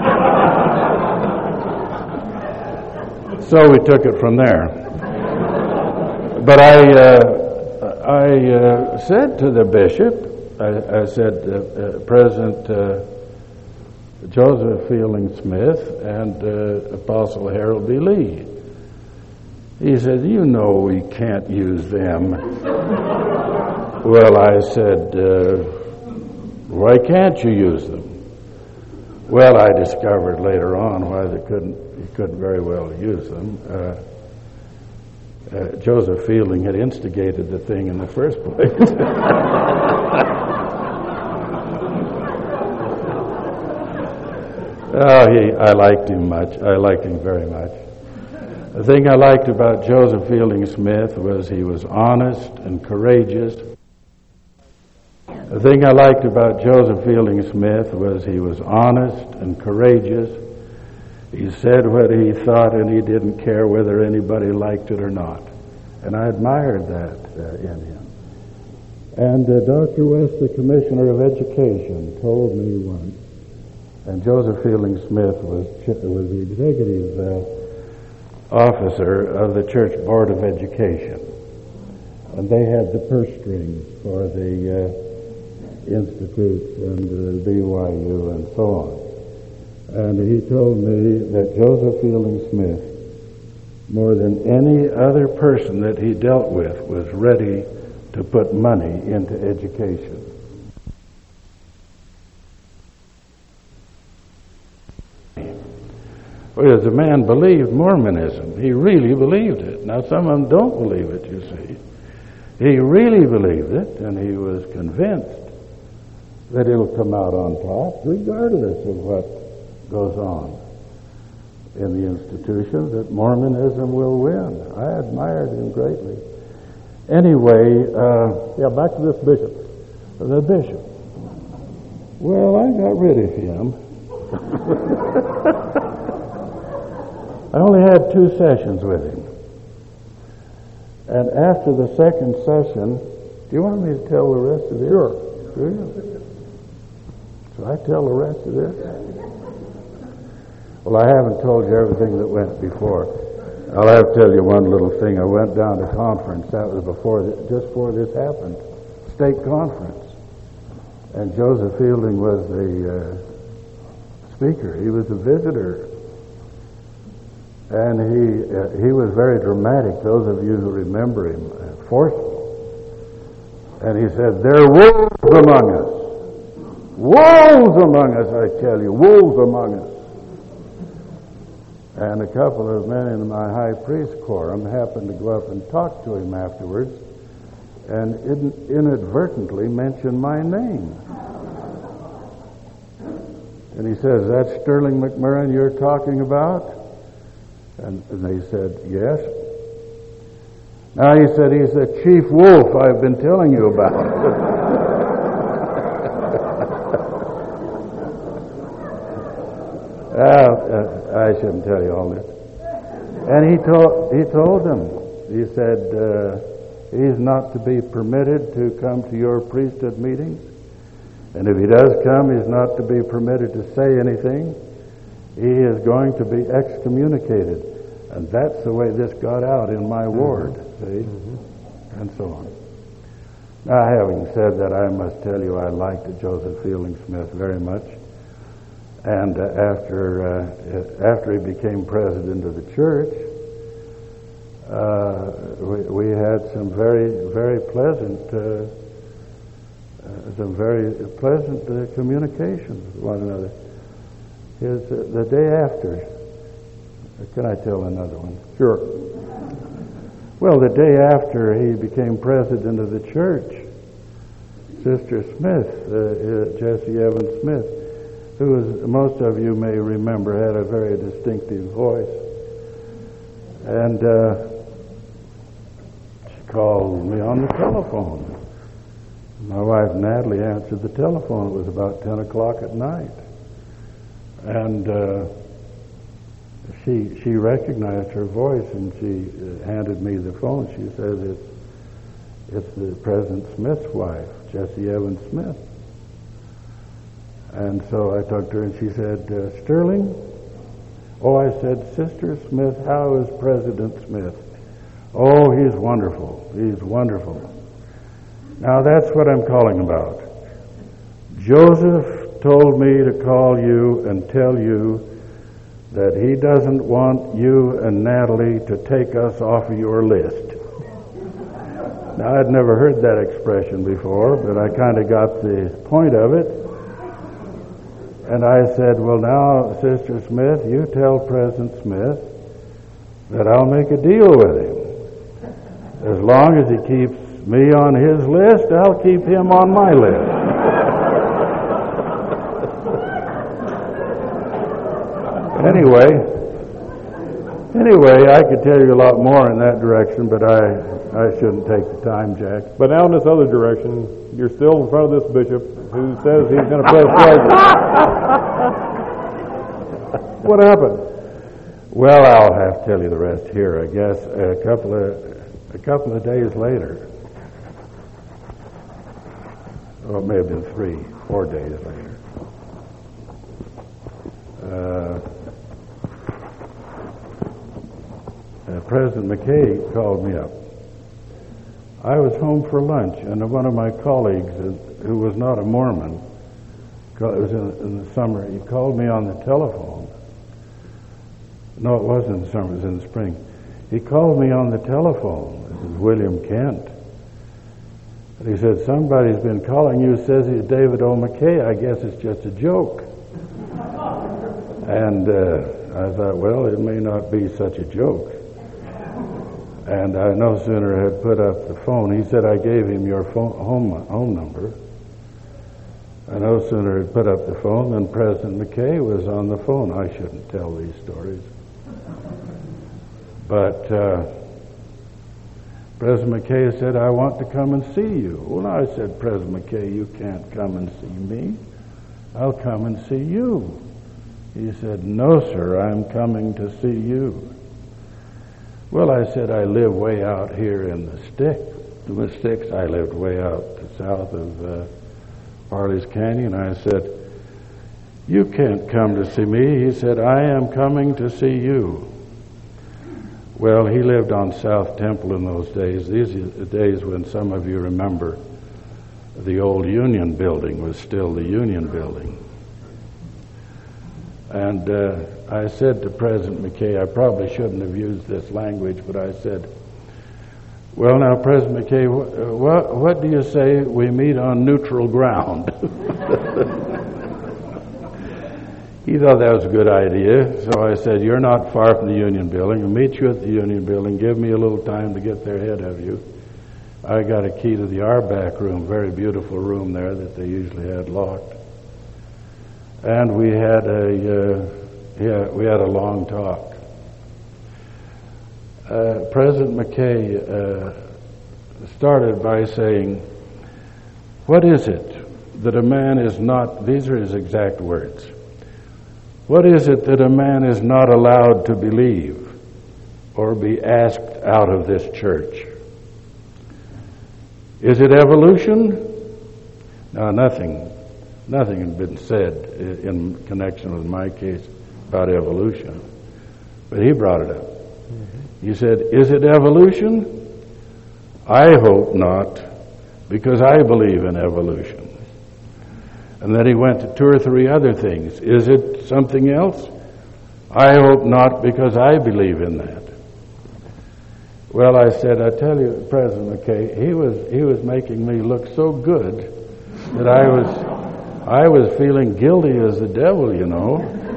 So we took it from there. But I, uh, I uh, said to the bishop, I, I said, uh, uh, President uh, Joseph Fielding Smith and uh, Apostle Harold B. Lee. He said, you know we can't use them. Well, I said, uh, why can't you use them? Well, I discovered later on why they couldn't, you couldn't very well use them. Uh, uh, Joseph Fielding had instigated the thing in the first place. Oh, he, I liked him much. I liked him very much. The thing I liked about Joseph Fielding Smith was he was honest and courageous. The thing I liked about Joseph Fielding Smith was he was honest and courageous. He said what he thought, and he didn't care whether anybody liked it or not. And I admired that uh, in him. And uh, Doctor West, the Commissioner of Education, told me once, and Joseph Fielding Smith was, was the executive uh, officer of the Church Board of Education. And they had the purse strings for the uh, institutes and the B Y U and so on. And he told me that Joseph Fielding Smith, more than any other person that he dealt with, was ready to put money into education. Because the man believed Mormonism. He really believed it. Now, some of them don't believe it, you see. He really believed it, and he was convinced that it'll come out on top, regardless of what goes on in the institution, that Mormonism will win. I admired him greatly. Anyway, uh, yeah, back to this bishop. The bishop. Well, I got rid of him. I only had two sessions with him. And after the second session, do you want me to tell the rest of this? Sure. Do you? Should I tell the rest of this? Well, I haven't told you everything that went before. I'll have to tell you one little thing. I went down to conference. That was before, the, just before this happened. State conference. And Joseph Fielding was the uh, speaker. He was a visitor. And he uh, he was very dramatic, those of you who remember him, uh, forceful. And he said, there are wolves among us. Wolves among us, I tell you, wolves among us. And a couple of men in my high priest quorum happened to go up and talk to him afterwards and in, inadvertently mention my name. And he says, that's Sterling McMurrin you're talking about? And, and they said, yes. Now he said, he's the chief wolf I've been telling you about. uh, uh, I shouldn't tell you all this. And he told, he told them, he said, uh, he's not to be permitted to come to your priesthood meetings. And if he does come, he's not to be permitted to say anything. He is going to be excommunicated. And that's the way this got out in my ward, mm-hmm. see? Mm-hmm. And so on. Now, having said that, I must tell you I liked Joseph Fielding Smith very much. And uh, after uh, after he became president of the church, uh, we, we had some very, very pleasant, uh, uh, some very pleasant uh, communications with one another. His, uh, the day after, can I tell another one? Sure. Well, the day after he became president of the church, Sister Smith, uh, uh, Jessie Evans Smith, who, as most of you may remember, had a very distinctive voice, and uh, she called me on the telephone. My wife Natalie answered the telephone. It was about ten o'clock at night, and uh, she she recognized her voice, and she uh, handed me the phone. She says, it's, it's the President Smith's wife, Jessie Evans Smith. And so I talked to her, and she said, uh, Sterling? Oh, I said, Sister Smith, how is President Smith? Oh, he's wonderful. He's wonderful. Now, that's what I'm calling about. Joseph told me to call you and tell you that he doesn't want you and Natalie to take us off of your list. Now, I'd never heard that expression before, but I kind of got the point of it. And I said, well, now, Sister Smith, you tell President Smith that I'll make a deal with him. As long as he keeps me on his list, I'll keep him on my list. Anyway, anyway, I could tell you a lot more in that direction, but I, I shouldn't take the time, Jack. But now in this other direction, you're still in front of this bishop who says he's going to press charges. What happened? Well, I'll have to tell you the rest here. I guess a couple of a couple of days later, or it may have been three, four days later. Uh, Uh, President McKay called me up. I was home for lunch, and one of my colleagues, uh, who was not a Mormon, it was in, in the summer, he called me on the telephone. No, it wasn't in the summer, it was in the spring. He called me on the telephone. This is William Kent. And he said, somebody's been calling you, says he's David O. McKay. I guess it's just a joke. And uh, I thought, well, it may not be such a joke. And I no sooner had put up the phone, he said, I gave him your phone, home, home number. I no sooner had put up the phone than President McKay was on the phone. I shouldn't tell these stories. But uh, President McKay said, I want to come and see you. Well, I said, President McKay, you can't come and see me. I'll come and see you. He said, no, sir, I'm coming to see you. Well, I said, I live way out here in the stick. The sticks, I lived way out south of uh, Farley's Canyon. I said, you can't come to see me. He said, I am coming to see you. Well, he lived on South Temple in those days. These are the days when some of you remember the old Union building was still the Union building. And uh, I said to President McKay, I probably shouldn't have used this language, but I said, well, now, President McKay, wh- what, what do you say we meet on neutral ground? He thought that was a good idea, so I said, you're not far from the Union building. I'll meet you at the Union building. Give me a little time to get there ahead of you. I got a key to the Arback room, very beautiful room there that they usually had locked. And we had a uh, yeah, we had a long talk. Uh, President McKay uh, started by saying, what is it that a man is not, these are his exact words, what is it that a man is not allowed to believe or be asked out of this church? Is it evolution? No, nothing. Nothing had been said in connection with my case about evolution, but he brought it up. Mm-hmm. He said, is it evolution? I hope not, because I believe in evolution. And then he went to two or three other things. Is it something else? I hope not, because I believe in that. Well, I said, I tell you, President McKay, he was he was making me look so good that I was I was feeling guilty as the devil, you know.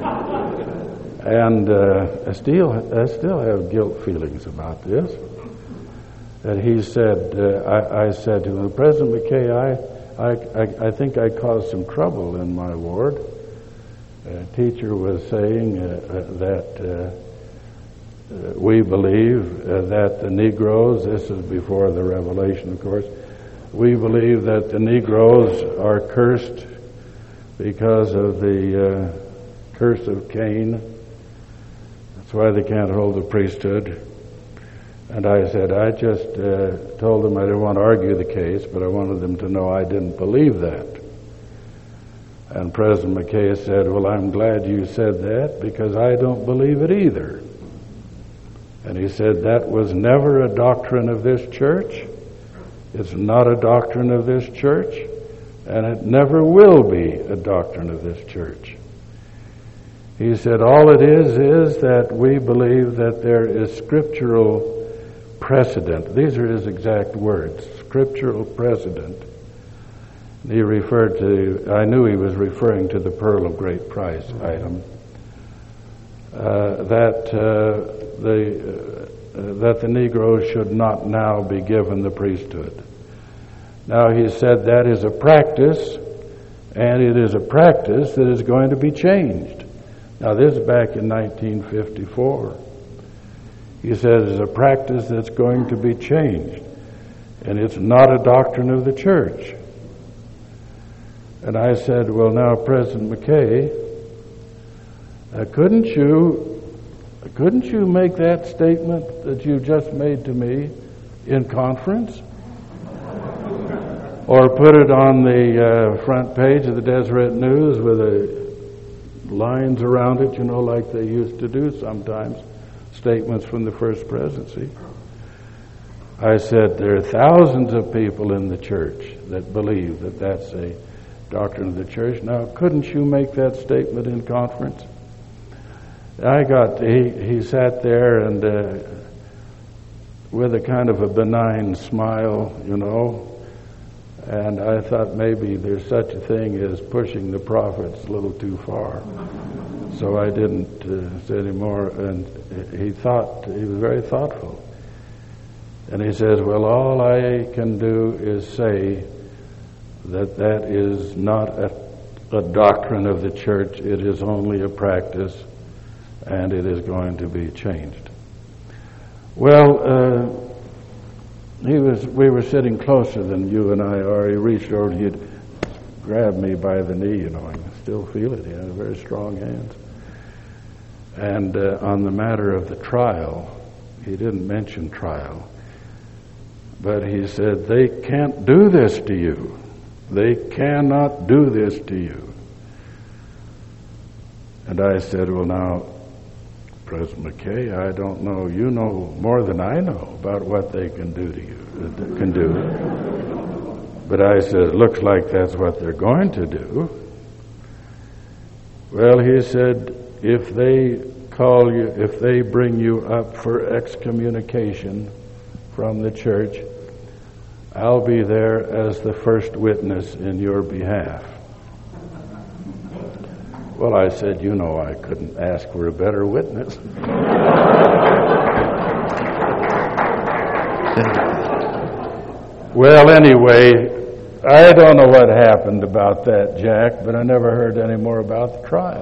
And uh, I still I still have guilt feelings about this. And he said, uh, I, I said to him, President McKay, I, I I think I caused some trouble in my ward. A teacher was saying uh, uh, that uh, uh, we believe uh, that the Negroes, this is before the Revelation, of course, we believe that the Negroes are cursed because of the uh, curse of Cain. That's why they can't hold the priesthood. And I said, I just uh, told them I didn't want to argue the case, but I wanted them to know I didn't believe that. And President McKay said, well, I'm glad you said that because I don't believe it either. And he said, that was never a doctrine of this church. It's not a doctrine of this church, and it never will be a doctrine of this church. He said, all it is is that we believe that there is scriptural precedent. These are his exact words, scriptural precedent. He referred to, I knew he was referring to the pearl of great price item, uh, that uh, the uh, that the Negroes should not now be given the priesthood. Now he said that is a practice, and it is a practice that is going to be changed. Now this is back in nineteen fifty-four. He said it's a practice that's going to be changed, and it's not a doctrine of the church. And I said, well, now, President McKay, uh, couldn't you, couldn't you make that statement that you just made to me in conference? Or put it on the uh, front page of the Deseret News with the lines around it, you know, like they used to do sometimes, statements from the first presidency. I said, there are thousands of people in the church that believe that that's a doctrine of the church. Now, couldn't you make that statement in conference? I got, he, he sat there and uh, with a kind of a benign smile, you know, and I thought maybe there's such a thing as pushing the prophets a little too far. So I didn't uh, say any more, and he thought, he was very thoughtful. And he says, well, all I can do is say that that is not a, a doctrine of the church. It is only a practice, and it is going to be changed. Well, uh, he was. We were sitting closer than you and I are. He reached over and he'd grabbed me by the knee, you know. I can still feel it. He had very strong hands. And uh, on the matter of the trial, he didn't mention trial, but he said, they can't do this to you. They cannot do this to you. And I said, well, now, President McKay, I don't know. You know more than I know about what they can do to you, uh, can do. But I said, it looks like that's what they're going to do. Well, he said, if they call you, if they bring you up for excommunication from the church, I'll be there as the first witness in your behalf. Well, I said, you know, I couldn't ask for a better witness. Well, anyway, I don't know what happened about that, Jack, but I never heard any more about the trial.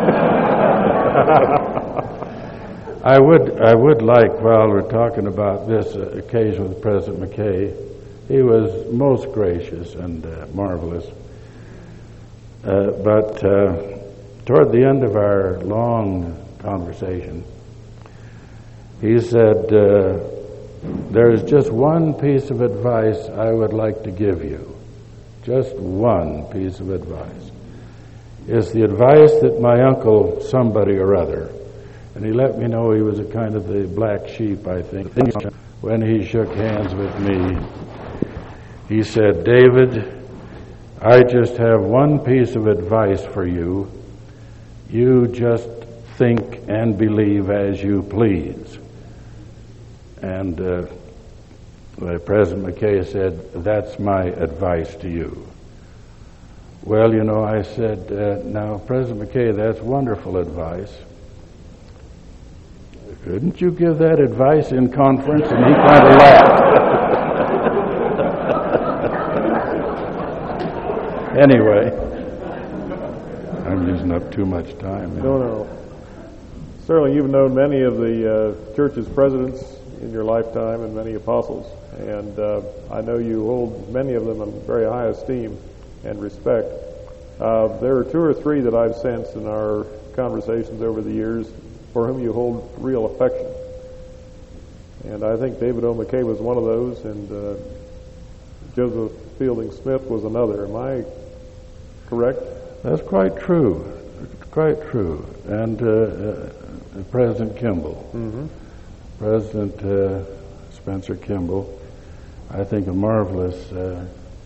I would, I would like, while we're talking about this uh, occasion with President McKay, he was most gracious and uh, marvelous. Uh, but uh, toward the end of our long conversation, he said, uh, there's just one piece of advice I would like to give you. Just one piece of advice. It's the advice that my uncle somebody or other, and he let me know he was a kind of the black sheep, I think, when he shook hands with me. He said, David, I just have one piece of advice for you. You just think and believe as you please. And uh, President McKay said, that's my advice to you. Well, you know, I said, uh, now, President McKay, that's wonderful advice. Couldn't you give that advice in conference? And he kind of laughed. Anyway, I'm using up too much time. No, no. Certainly you've known many of the uh, church's presidents in your lifetime and many apostles, and uh, I know you hold many of them in very high esteem and respect. Uh, there are two or three that I've sensed in our conversations over the years for whom you hold real affection. And I think David O. McKay was one of those, and uh, Joseph Fielding Smith was another. Am I correct? That's quite true. Quite true. And uh, uh, President Kimball, Mm-hmm. President uh, Spencer Kimball, I think a marvelous, uh,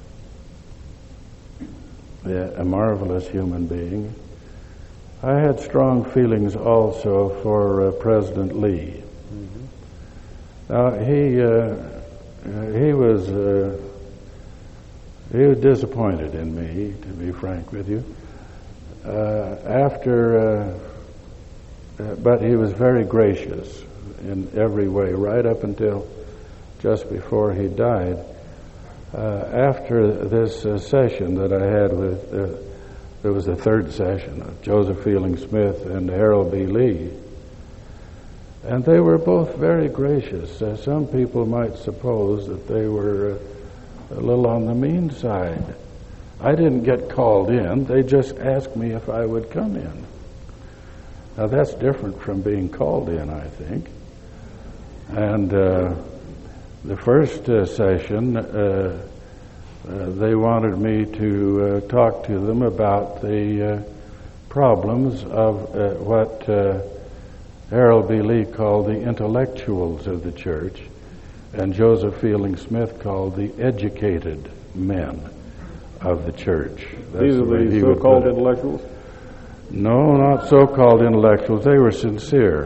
yeah, a marvelous human being. I had strong feelings also for uh, President Lee. Mm-hmm. Now he uh, he was uh, he was disappointed in me, to be frank with you. Uh, after, uh, uh, but he was very gracious in every way, right up until just before he died. Uh, after this uh, session that I had with, uh, there was a third session of Joseph Fielding Smith and Harold B. Lee, and they were both very gracious. Uh, some people might suppose that they were uh, a little on the mean side. I didn't get called in. They just asked me if I would come in. Now that's different from being called in, I think. And uh, the first uh, session, uh, uh, they wanted me to uh, talk to them about the uh, problems of uh, what uh, Harold B. Lee called the intellectuals of the church, and Joseph Fielding Smith called the educated men of the church. That's These are the, the so-called intellectuals? No, not so-called intellectuals. They were sincere.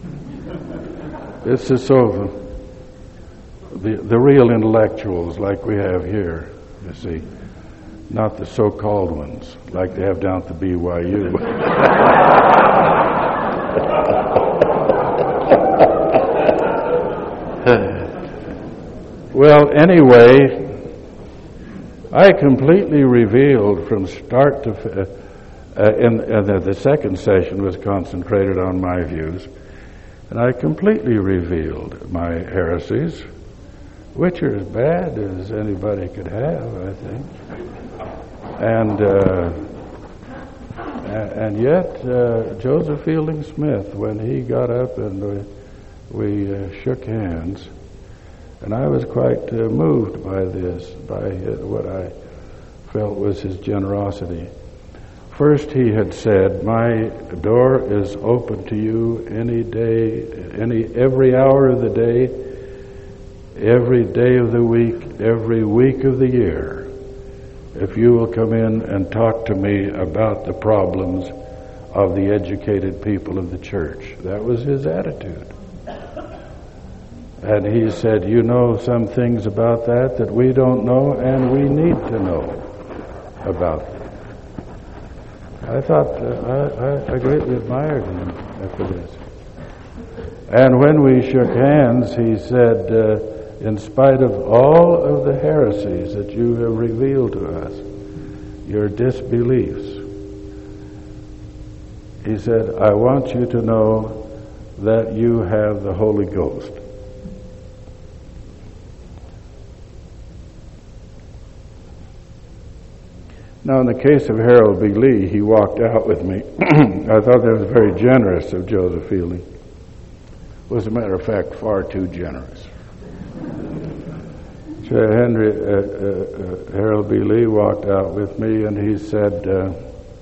This is so the the real intellectuals like we have here, you see, not the so-called ones like they have down at the B Y U. Well, anyway, I completely revealed from start to uh, uh, and, and the, the second session was concentrated on my views, and I completely revealed my heresies, which are as bad as anybody could have, I think. And uh, and yet uh, Joseph Fielding Smith, when he got up and we, we uh, shook hands. And I was quite uh, moved by this, by his, what I felt was his generosity. First, he had said, "My door is open to you any day, any every hour of the day, every day of the week, every week of the year, if you will come in and talk to me about the problems of the educated people of the church." That was his attitude. And he said, "You know some things about that that we don't know, and we need to know about them." I thought, uh, I, I greatly admired him for this. And when we shook hands, he said, uh, "In spite of all of the heresies that you have revealed to us, your disbeliefs," he said, "I want you to know that you have the Holy Ghost." Now, in the case of Harold B. Lee, he walked out with me. I thought that was very generous of Joseph Fielding. Was, as a matter of fact, far too generous. So Henry, uh, uh, uh, Harold B. Lee walked out with me, and he said, uh,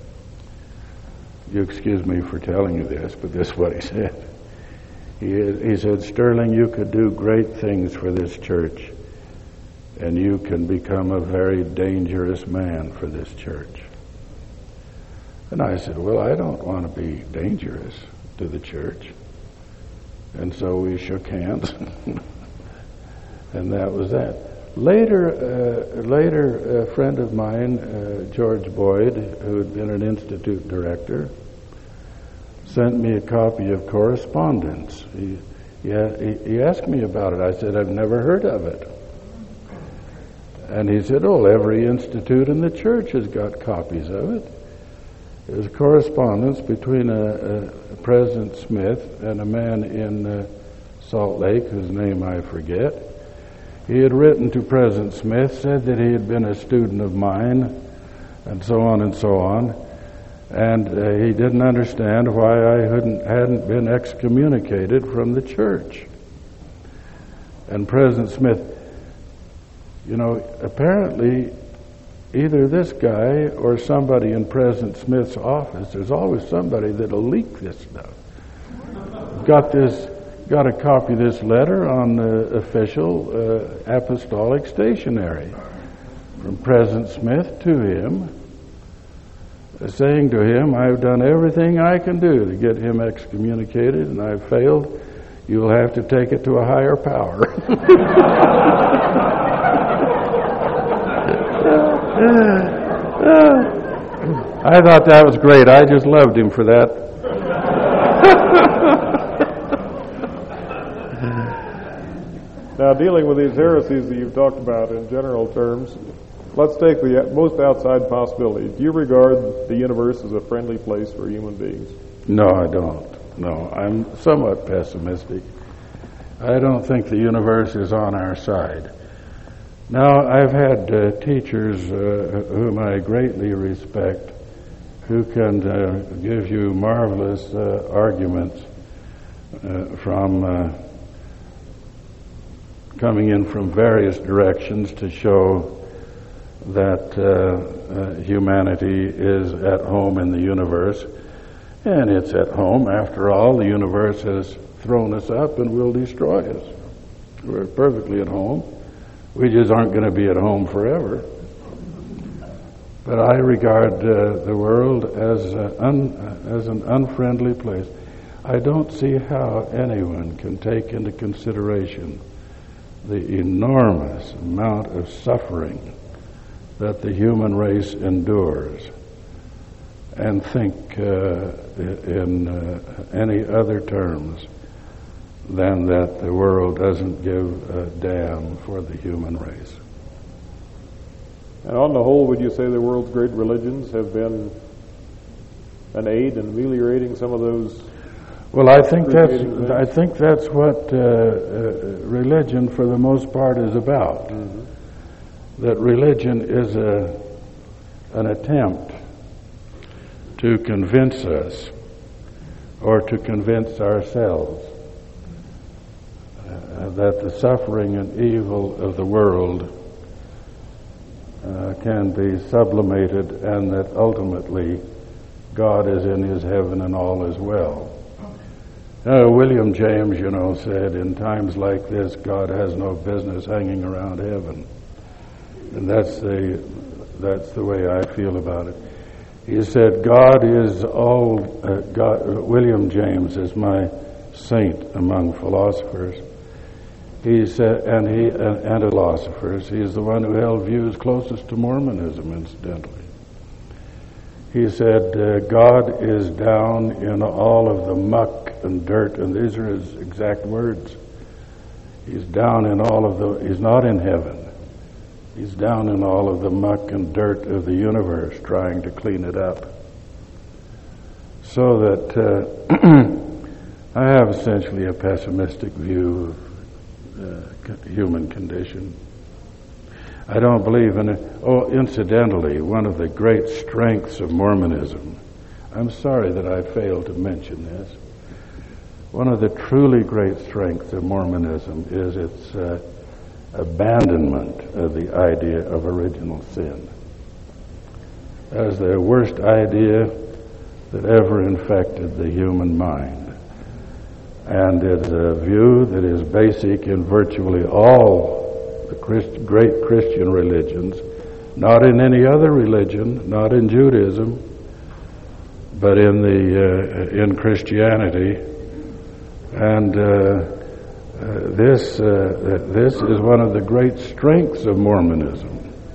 you excuse me for telling you this, but this is what he said. He, he said, "Sterling, you could do great things for this church, and you can become a very dangerous man for this church." And I said, "Well, I don't want to be dangerous to the church." And so we shook hands, and that was that. Later, uh, later, a friend of mine, uh, George Boyd, who had been an institute director, sent me a copy of correspondence. He, he, he asked me about it. I said, "I've never heard of it." And he said, "Oh, every institute in the church has got copies of it." It was correspondence between a, a President Smith and a man in uh, Salt Lake, whose name I forget. He had written to President Smith, said that he had been a student of mine, and so on and so on. And uh, he didn't understand why I hadn't, hadn't been excommunicated from the church. And President Smith, you know, apparently either this guy or somebody in President Smith's office, there's always somebody that'll leak this stuff. Got this, got a copy of this letter on uh, official uh, apostolic stationery from President Smith to him, saying to him, I've done everything I can do to get him excommunicated, and I've failed. You'll have to take it to a higher power. I thought that was great. I just loved him for that. Now, dealing with these heresies that you've talked about in general terms, let's take the most outside possibility. Do you regard the universe as a friendly place for human beings? No, I don't. No, I'm somewhat pessimistic. I don't think the universe is on our side. Now, I've had uh, teachers uh, whom I greatly respect who can uh, give you marvelous uh, arguments uh, from uh, coming in from various directions to show that uh, uh, humanity is at home in the universe. And it's at home. After all, the universe has thrown us up and will destroy us. We're perfectly at home. We just aren't going to be at home forever. But I regard uh, the world as, uh, un, as an unfriendly place. I don't see how anyone can take into consideration the enormous amount of suffering that the human race endures and think uh, in uh, any other terms than that the world doesn't give a damn for the human race. And on the whole, would you say the world's great religions have been an aid in ameliorating some of those? Well, I think that's I think that's what uh, uh, religion, for the most part, is about. Mm-hmm. That religion is a an attempt to convince us, or to convince ourselves, uh, that the suffering and evil of the world uh, can be sublimated, and that ultimately God is in his heaven and all is well. Uh, William James, you know, said, in times like this, God has no business hanging around heaven. And that's the, that's the way I feel about it. He said, God is all, uh, God, William James is my saint among philosophers. He said, and he, and, and philosophers, he is the one who held views closest to Mormonism, incidentally. He said, uh, God is down in all of the muck and dirt, and these are his exact words. He's down in all of the, he's not in heaven. He's down in all of the muck and dirt of the universe, trying to clean it up. So that uh, I have essentially a pessimistic view of uh, human condition. I don't believe in it. Oh, incidentally, one of the great strengths of Mormonism, I'm sorry that I failed to mention this, one of the truly great strengths of Mormonism is its uh, abandonment of the idea of original sin as the worst idea that ever infected the human mind. And it's a view that is basic in virtually all the Christ, great Christian religions, not in any other religion, not in Judaism, but in the uh, in Christianity. And uh, Uh, this uh, this is one of the great strengths of Mormonism,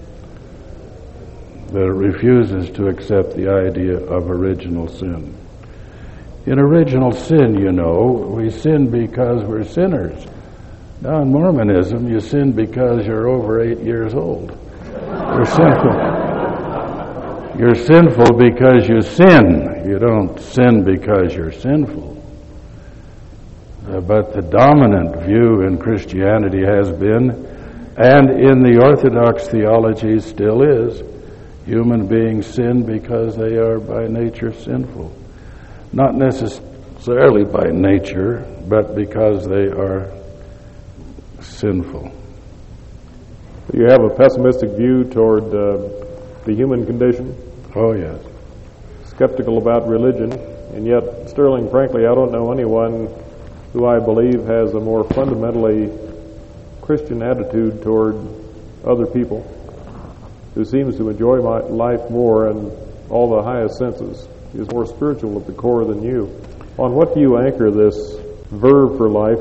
that it refuses to accept the idea of original sin. In original sin, you know, we sin because we're sinners. Now in Mormonism, you sin because you're over eight years old. You're sinful. You're sinful because you sin. You don't sin because you're sinful. Uh, but the dominant view in Christianity has been, and in the Orthodox theology still is, Human beings sin because they are by nature sinful. Not necessarily by nature, but because they are sinful. You have a pessimistic view toward uh, the human condition? Oh, yes. Skeptical about religion, and yet, Sterling, frankly, I don't know anyone who I believe has a more fundamentally Christian attitude toward other people, who seems to enjoy my life more in all the highest senses, is more spiritual at the core than you. On what do you anchor this verve for life,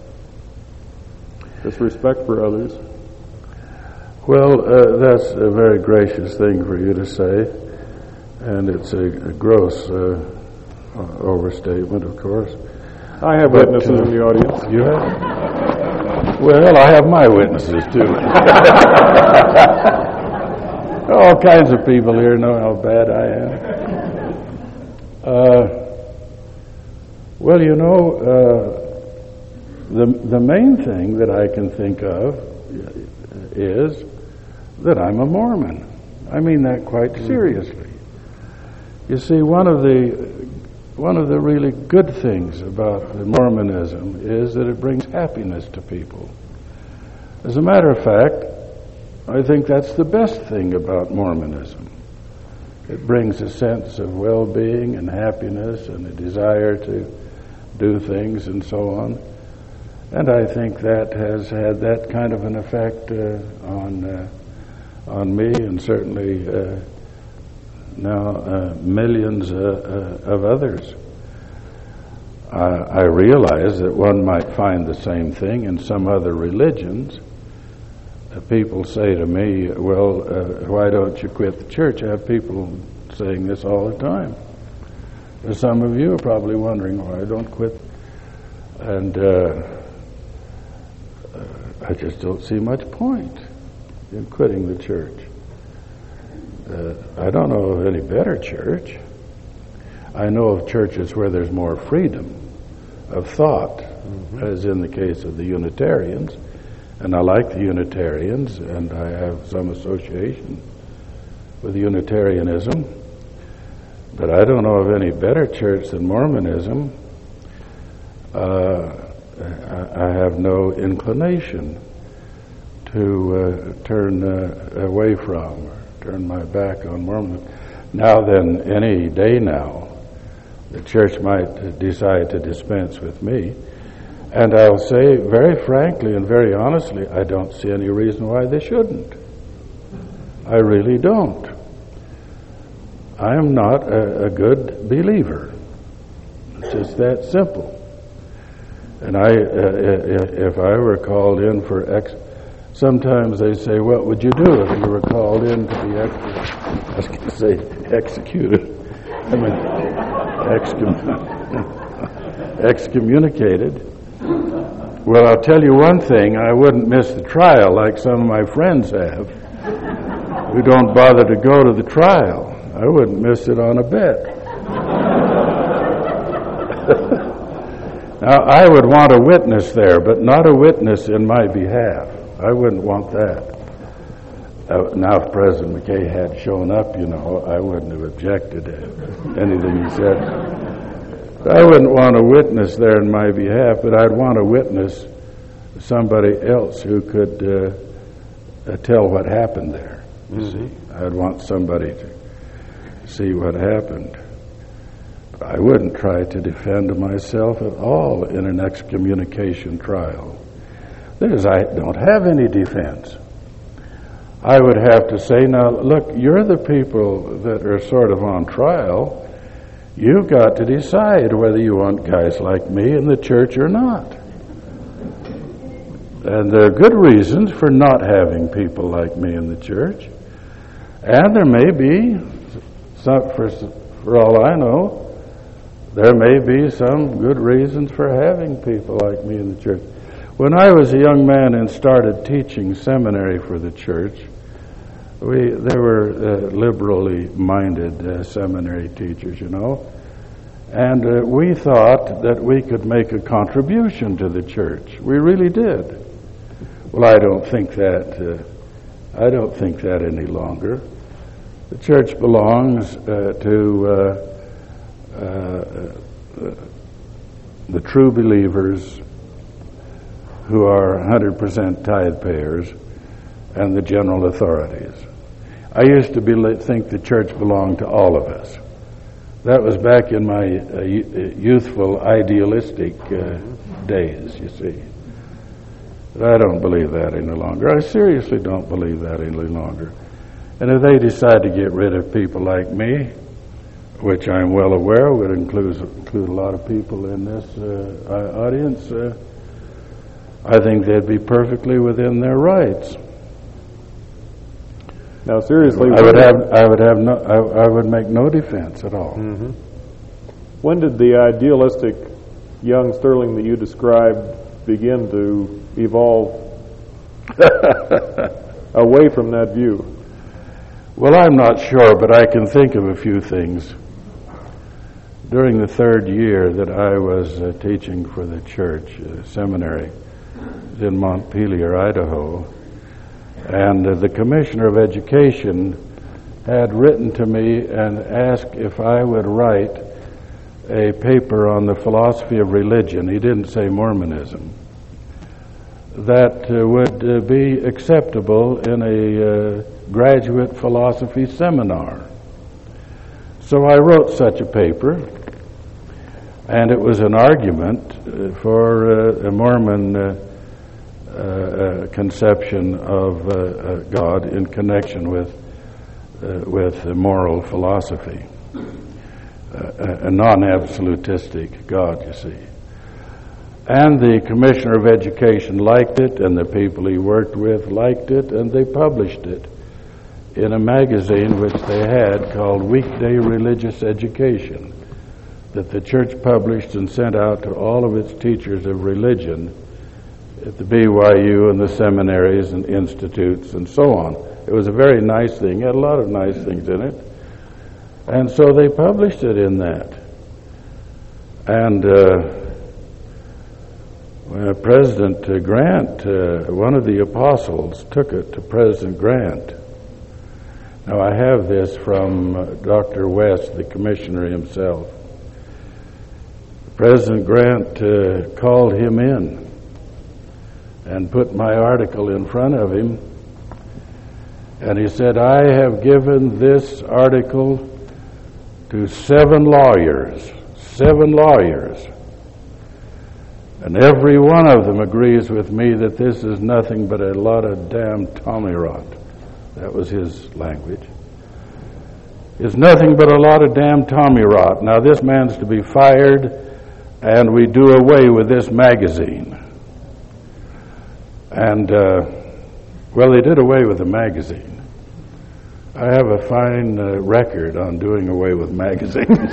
this respect for others? Well, uh, that's a very gracious thing for you to say, and it's a, a gross uh, overstatement, of course. I have but, witnesses uh, in the audience. You have? Well, I have my witnesses, too. All kinds of people here know how bad I am. Uh, well, you know, uh, the the main thing that I can think of is that I'm a Mormon. I mean that quite seriously. You see, one of the one of the really good things about Mormonism is that it brings happiness to people. As a matter of fact, I think that's the best thing about Mormonism. It brings a sense of well-being and happiness and a desire to do things and so on. And I think that has had that kind of an effect uh, on uh, on me, and certainly uh, now uh, millions uh, uh, of others. I, I realize that one might find the same thing in some other religions. Uh, people say to me, well, uh, why don't you quit the church? I have people saying this all the time. Some of you are probably wondering why I don't quit. And uh, I just don't see much point in quitting the church. Uh, I don't know of any better church. I know of churches where there's more freedom of thought, mm-hmm. as in the case of the Unitarians. And I like the Unitarians, and I have some association with Unitarianism. But I don't know of any better church than Mormonism. Uh, I have no inclination to uh, turn uh, away from or turn my back on Mormonism. Now then, any day now, the church might decide to dispense with me. And I'll say very frankly and very honestly, I don't see any reason why they shouldn't. I really don't. I am not a, a good believer. It's just that simple. And I, uh, if I were called in for ex, sometimes they say, "What would you do if you were called in to be ex?" I was going to say executed. I mean, excom- excommunicated. Well, I'll tell you one thing: I wouldn't miss the trial like some of my friends have, who don't bother to go to the trial. I wouldn't miss it on a bet. Now, I would want a witness there, but not a witness in my behalf. I wouldn't want that. Uh, now, if President McKay had shown up, you know, I wouldn't have objected to anything he said. I wouldn't want a witness there in my behalf, but I'd want a witness, somebody else who could uh, uh, tell what happened there. You mm-hmm. see, I'd want somebody to see what happened. I wouldn't try to defend myself at all in an excommunication trial. That is, I don't have any defense. I would have to say, now, look, you're the people that are sort of on trial. You've got to decide whether you want guys like me in the church or not. And there are good reasons for not having people like me in the church. And there may be, some, for, for all I know, there may be some good reasons for having people like me in the church. When I was a young man and started teaching seminary for the church, we they were uh, liberally minded uh, seminary teachers, you know, and uh, we thought that we could make a contribution to the church. We really did. Well, I don't think that. Uh, I don't think that any longer. The church belongs uh, to uh, uh, the true believers who are one hundred percent tithe payers and the general authorities. I used to be, think the church belonged to all of us. That was back in my uh, youthful, idealistic uh, days, you see. But I don't believe that any longer. I seriously don't believe that any longer. And if they decide to get rid of people like me, which I'm well aware would include, include a lot of people in this uh, audience, uh, I think they'd be perfectly within their rights. Now, seriously, I would have, I would have no, I, I would make no defense at all. Mm-hmm. When did the idealistic young Sterling that you described begin to evolve away from that view? Well, I'm not sure, but I can think of a few things. During the third year that I was uh, teaching for the church uh, seminary in Montpelier, Idaho, and uh, the Commissioner of Education had written to me and asked if I would write a paper on the philosophy of religion. He didn't say Mormonism. That uh, would uh, be acceptable in a uh, graduate philosophy seminar. So I wrote such a paper, and it was an argument uh, for uh, a Mormon uh, uh, conception of uh, uh, God in connection with uh, with moral philosophy, uh, a non-absolutistic God, you see. And the Commissioner of Education liked it, and the people he worked with liked it, and they published it in a magazine which they had called Weekday Religious Education, that the church published and sent out to all of its teachers of religion at the B Y U and the seminaries and institutes and so on. It was a very nice thing. It had a lot of nice things in it. And so they published it in that. And uh, Uh, President uh, Grant, uh, one of the apostles, took it to President Grant. Now, I have this from uh, Doctor West, the commissioner himself. President Grant uh, called him in and put my article in front of him, and he said, "I have given this article to seven lawyers, seven lawyers. And every one of them agrees with me that this is nothing but a lot of damn tommyrot." That was his language. "It's nothing but a lot of damn tommyrot. Now this man's to be fired, and we do away with this magazine." And, uh, well, they did away with the magazine. I have a fine uh, record on doing away with magazines.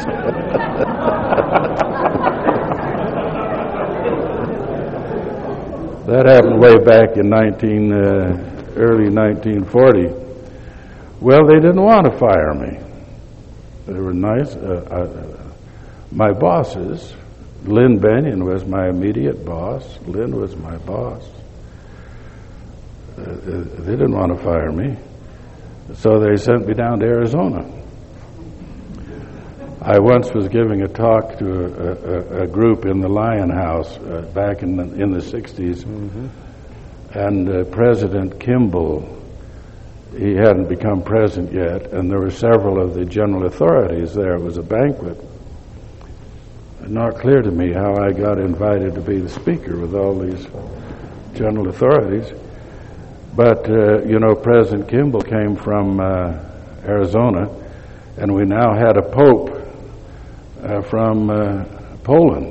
That happened way back in nineteen, uh, early nineteen forty. Well, they didn't want to fire me. They were nice. Uh, uh, my bosses, Lynn Bennion was my immediate boss. Lynn was my boss. Uh, they didn't want to fire me. So they sent me down to Arizona. I once was giving a talk to a, a, a group in the Lion House uh, back in the, in the sixties, mm-hmm. and uh, President Kimball, he hadn't become president yet, and there were several of the general authorities there. It was a banquet. Not clear to me how I got invited to be the speaker with all these general authorities. But, uh, you know, President Kimball came from uh, Arizona, and we now had a pope Uh, from uh, Poland.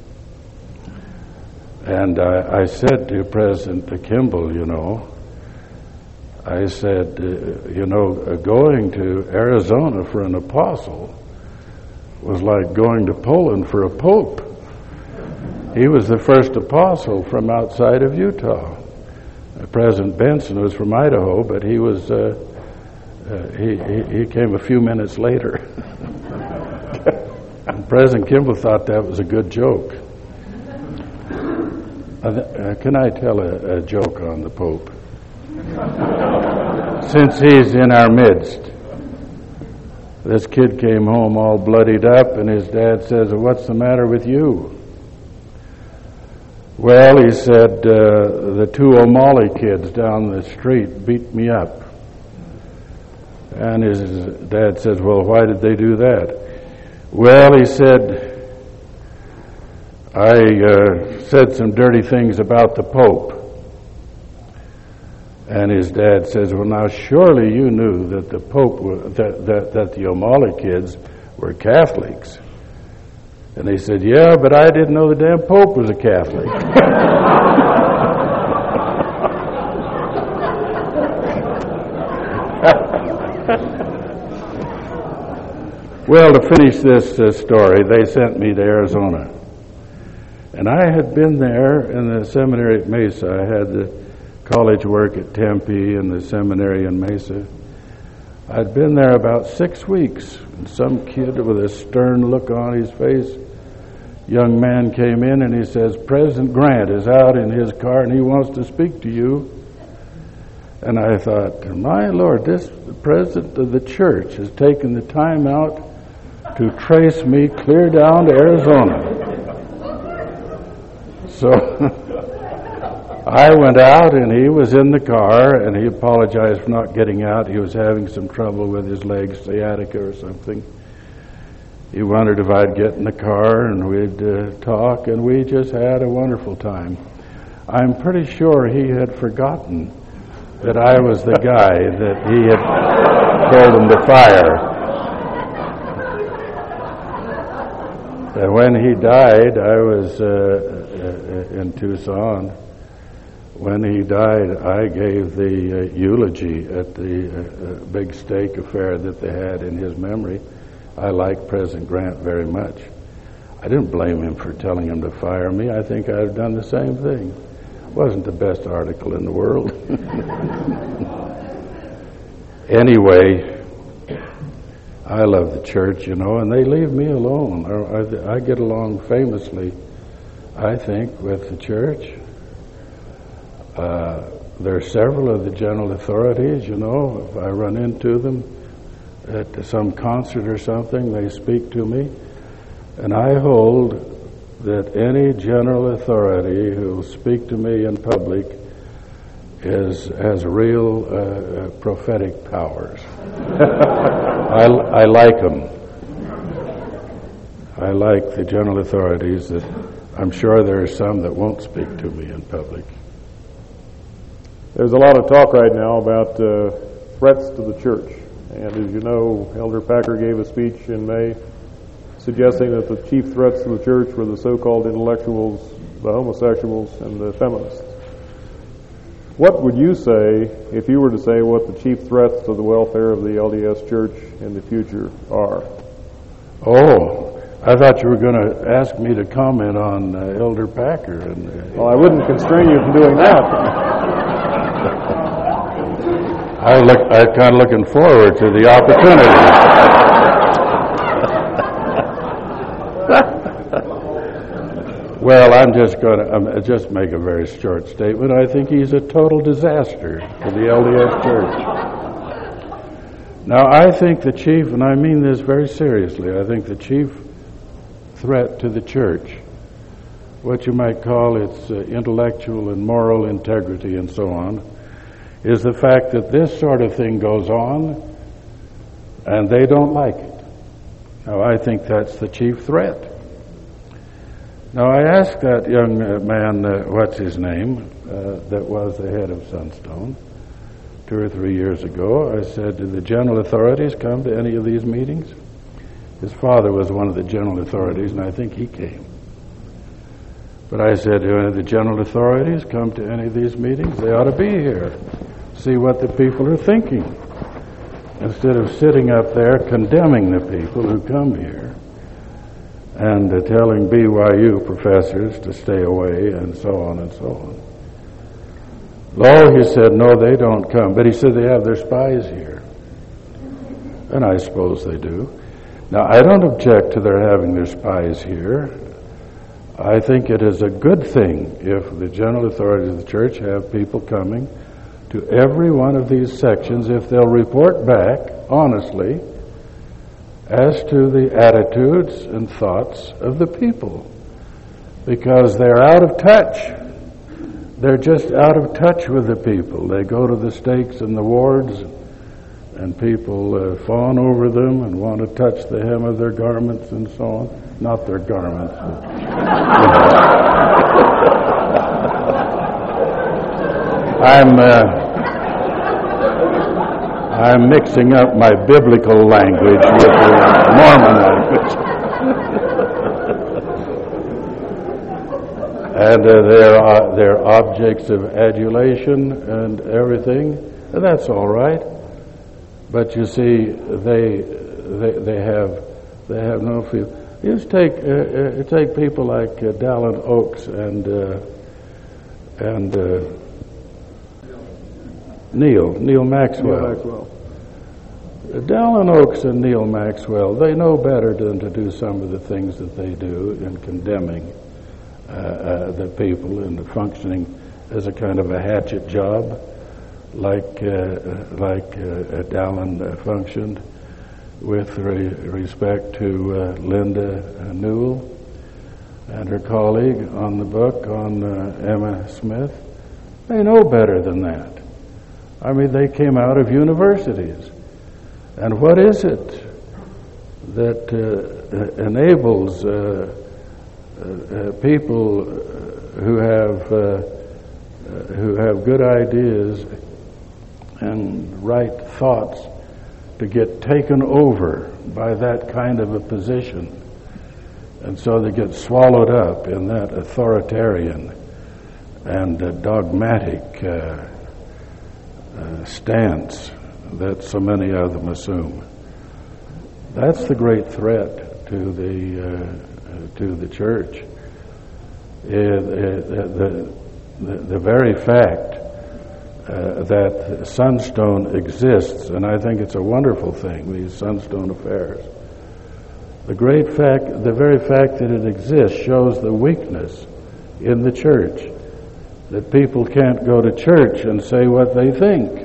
And I, I said to President Kimball, you know, I said, uh, you know, uh, going to Arizona for an apostle was like going to Poland for a pope. He was the first apostle from outside of Utah. Uh, President Benson was from Idaho, but he was, uh, uh, he, he, he came a few minutes later. President Kimball thought that was a good joke. Uh, uh, can I tell a, a joke on the Pope? Since he's in our midst. This kid came home all bloodied up, and his dad says, "What's the matter with you?" Well, he said, uh, the two O'Malley kids down the street beat me up. And his dad says, "Well, why did they do that?" Well, he said, "I uh, said some dirty things about the Pope." And his dad says, "Well, now surely you knew that the Pope, was, that, that, that the O'Malley kids were Catholics." And he said, "Yeah, but I didn't know the damn Pope was a Catholic." Well, to finish this uh, story, they sent me to Arizona. And I had been there in the seminary at Mesa. I had the college work at Tempe and the seminary in Mesa. I'd been there about six weeks, and some kid with a stern look on his face, young man came in and he says, "President Grant is out in his car and he wants to speak to you." And I thought, my Lord, this president of the church has taken the time out to trace me clear down to Arizona. So I went out, and he was in the car, and he apologized for not getting out. He was having some trouble with his legs, sciatica or something. He wondered if I'd get in the car, and we'd uh, talk, and we just had a wonderful time. I'm pretty sure he had forgotten that I was the guy that he had told him to fire. And when he died, I was uh, in Tucson. When he died, I gave the uh, eulogy at the uh, big steak affair that they had in his memory. I liked President Grant very much. I didn't blame him for telling him to fire me. I think I'd have done the same thing. It wasn't the best article in the world. Anyway, I love the church, you know, and they leave me alone. I, I get along famously, I think, with the church. Uh, there are several of the general authorities, you know. If I run into them at some concert or something, they speak to me. And I hold that any general authority who will speak to me in public is has real uh, prophetic powers. I, I like them. I like the general authorities. That I'm sure there are some that won't speak to me in public. There's a lot of talk right now about uh, threats to the church. And as you know, Elder Packer gave a speech in May suggesting that the chief threats to the church were the so-called intellectuals, the homosexuals, and the feminists. What would you say if you were to say what the chief threats to the welfare of the L D S Church in the future are? Oh, I thought you were going to ask me to comment on uh, Elder Packer. And, uh, well, I wouldn't constrain you from doing that. I look, I'm kind of looking forward to the opportunity. Well, I'm just going to um, just make a very short statement. I think he's a total disaster to the L D S Church. Now, I think the chief, and I mean this very seriously, I think the chief threat to the church, what you might call its uh, intellectual and moral integrity and so on, is the fact that this sort of thing goes on and they don't like it. Now, I think that's the chief threat. Now, I asked that young uh, man, uh, what's his name, uh, that was the head of Sunstone, two or three years ago. I said, did the general authorities come to any of these meetings? His father was one of the general authorities, and I think he came. But I said, do any of the general authorities come to any of these meetings? They ought to be here, see what the people are thinking, instead of sitting up there condemning the people who come here and uh, telling B Y U professors to stay away and so on and so on. Lo, he said, no, they don't come. But he said they have their spies here. And I suppose they do. Now, I don't object to their having their spies here. I think it is a good thing if the general authorities of the church have people coming to every one of these sections, if they'll report back honestly as to the attitudes and thoughts of the people, because they're out of touch. They're just out of touch with the people. They go to the stakes and the wards, and people uh, fawn over them and want to touch the hem of their garments and so on. Not their garments. But, you know. I'm uh, I'm mixing up my biblical language with the Mormon language. And uh, they're, uh, they're objects of adulation and everything, and that's all right. But you see, they they, they have they have no feel. You just take uh, uh, take people like uh, Dallin Oaks and uh, and uh, Neil Neil Maxwell. Neil Maxwell. Dallin Oaks and Neil Maxwell, they know better than to do some of the things that they do in condemning uh, uh, the people and functioning as a kind of a hatchet job, like uh, like uh, Dallin uh, functioned with re- respect to uh, Linda Newell and her colleague on the book on uh, Emma Smith. They know better than that. I mean, they came out of universities. And what is it that uh, enables uh, uh, people who have uh, uh, who have good ideas and right thoughts to get taken over by that kind of a position, and so they get swallowed up in that authoritarian and uh, dogmatic uh, uh, stance that so many of them assume? That's the great threat to the uh, to the church. Uh, the, the, the very fact uh, that Sunstone exists, and I think it's a wonderful thing, these Sunstone affairs. The great fact, the very fact that it exists shows the weakness in the church, that people can't go to church and say what they think.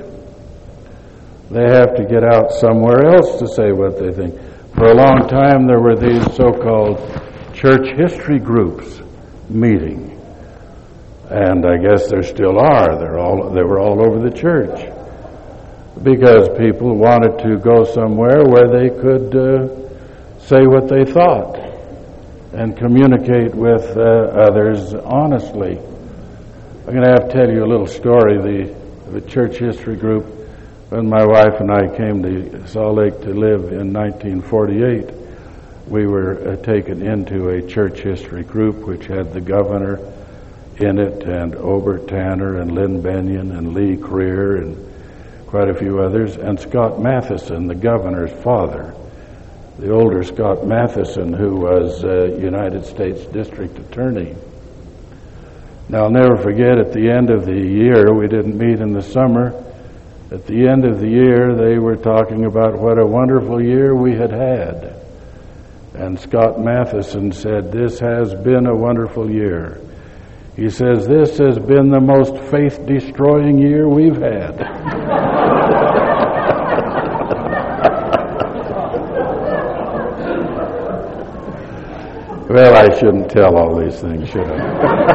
They have to get out somewhere else to say what they think. For a long time, there were these so-called church history groups meeting, and I guess there still are. They're all they were all over the church because people wanted to go somewhere where they could uh, say what they thought and communicate with uh, others honestly. I'm going to have to tell you a little story. The the church history group. When my wife and I came to Salt Lake to live in nineteen forty-eight, we were uh, taken into a church history group which had the governor in it, and Obert Tanner, and Lynn Benyon, and Lee Creer, and quite a few others, and Scott Matheson, the governor's father, the older Scott Matheson, who was uh, United States District Attorney. Now, I'll never forget, at the end of the year, we didn't meet in the summer. At the end of the year, they were talking about what a wonderful year we had had. And Scott Matheson said, "This has been a wonderful year." He says, "This has been the most faith-destroying year we've had." Well, I shouldn't tell all these things, should I?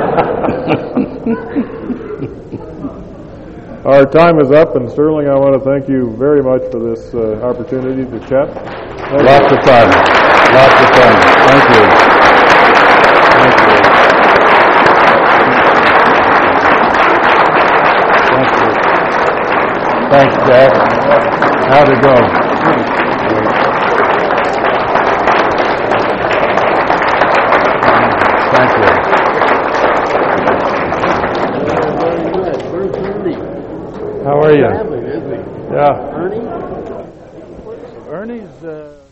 Our time is up, and Sterling, I want to thank you very much for this uh, opportunity to chat. Thank Lots you. of fun. Lots of fun. Thank you. Thank you. Thank you. Thanks, Jack. How'd it go? Thank you. How are you? Traveling, isn't he? Yeah. Ernie? Ernie's... Uh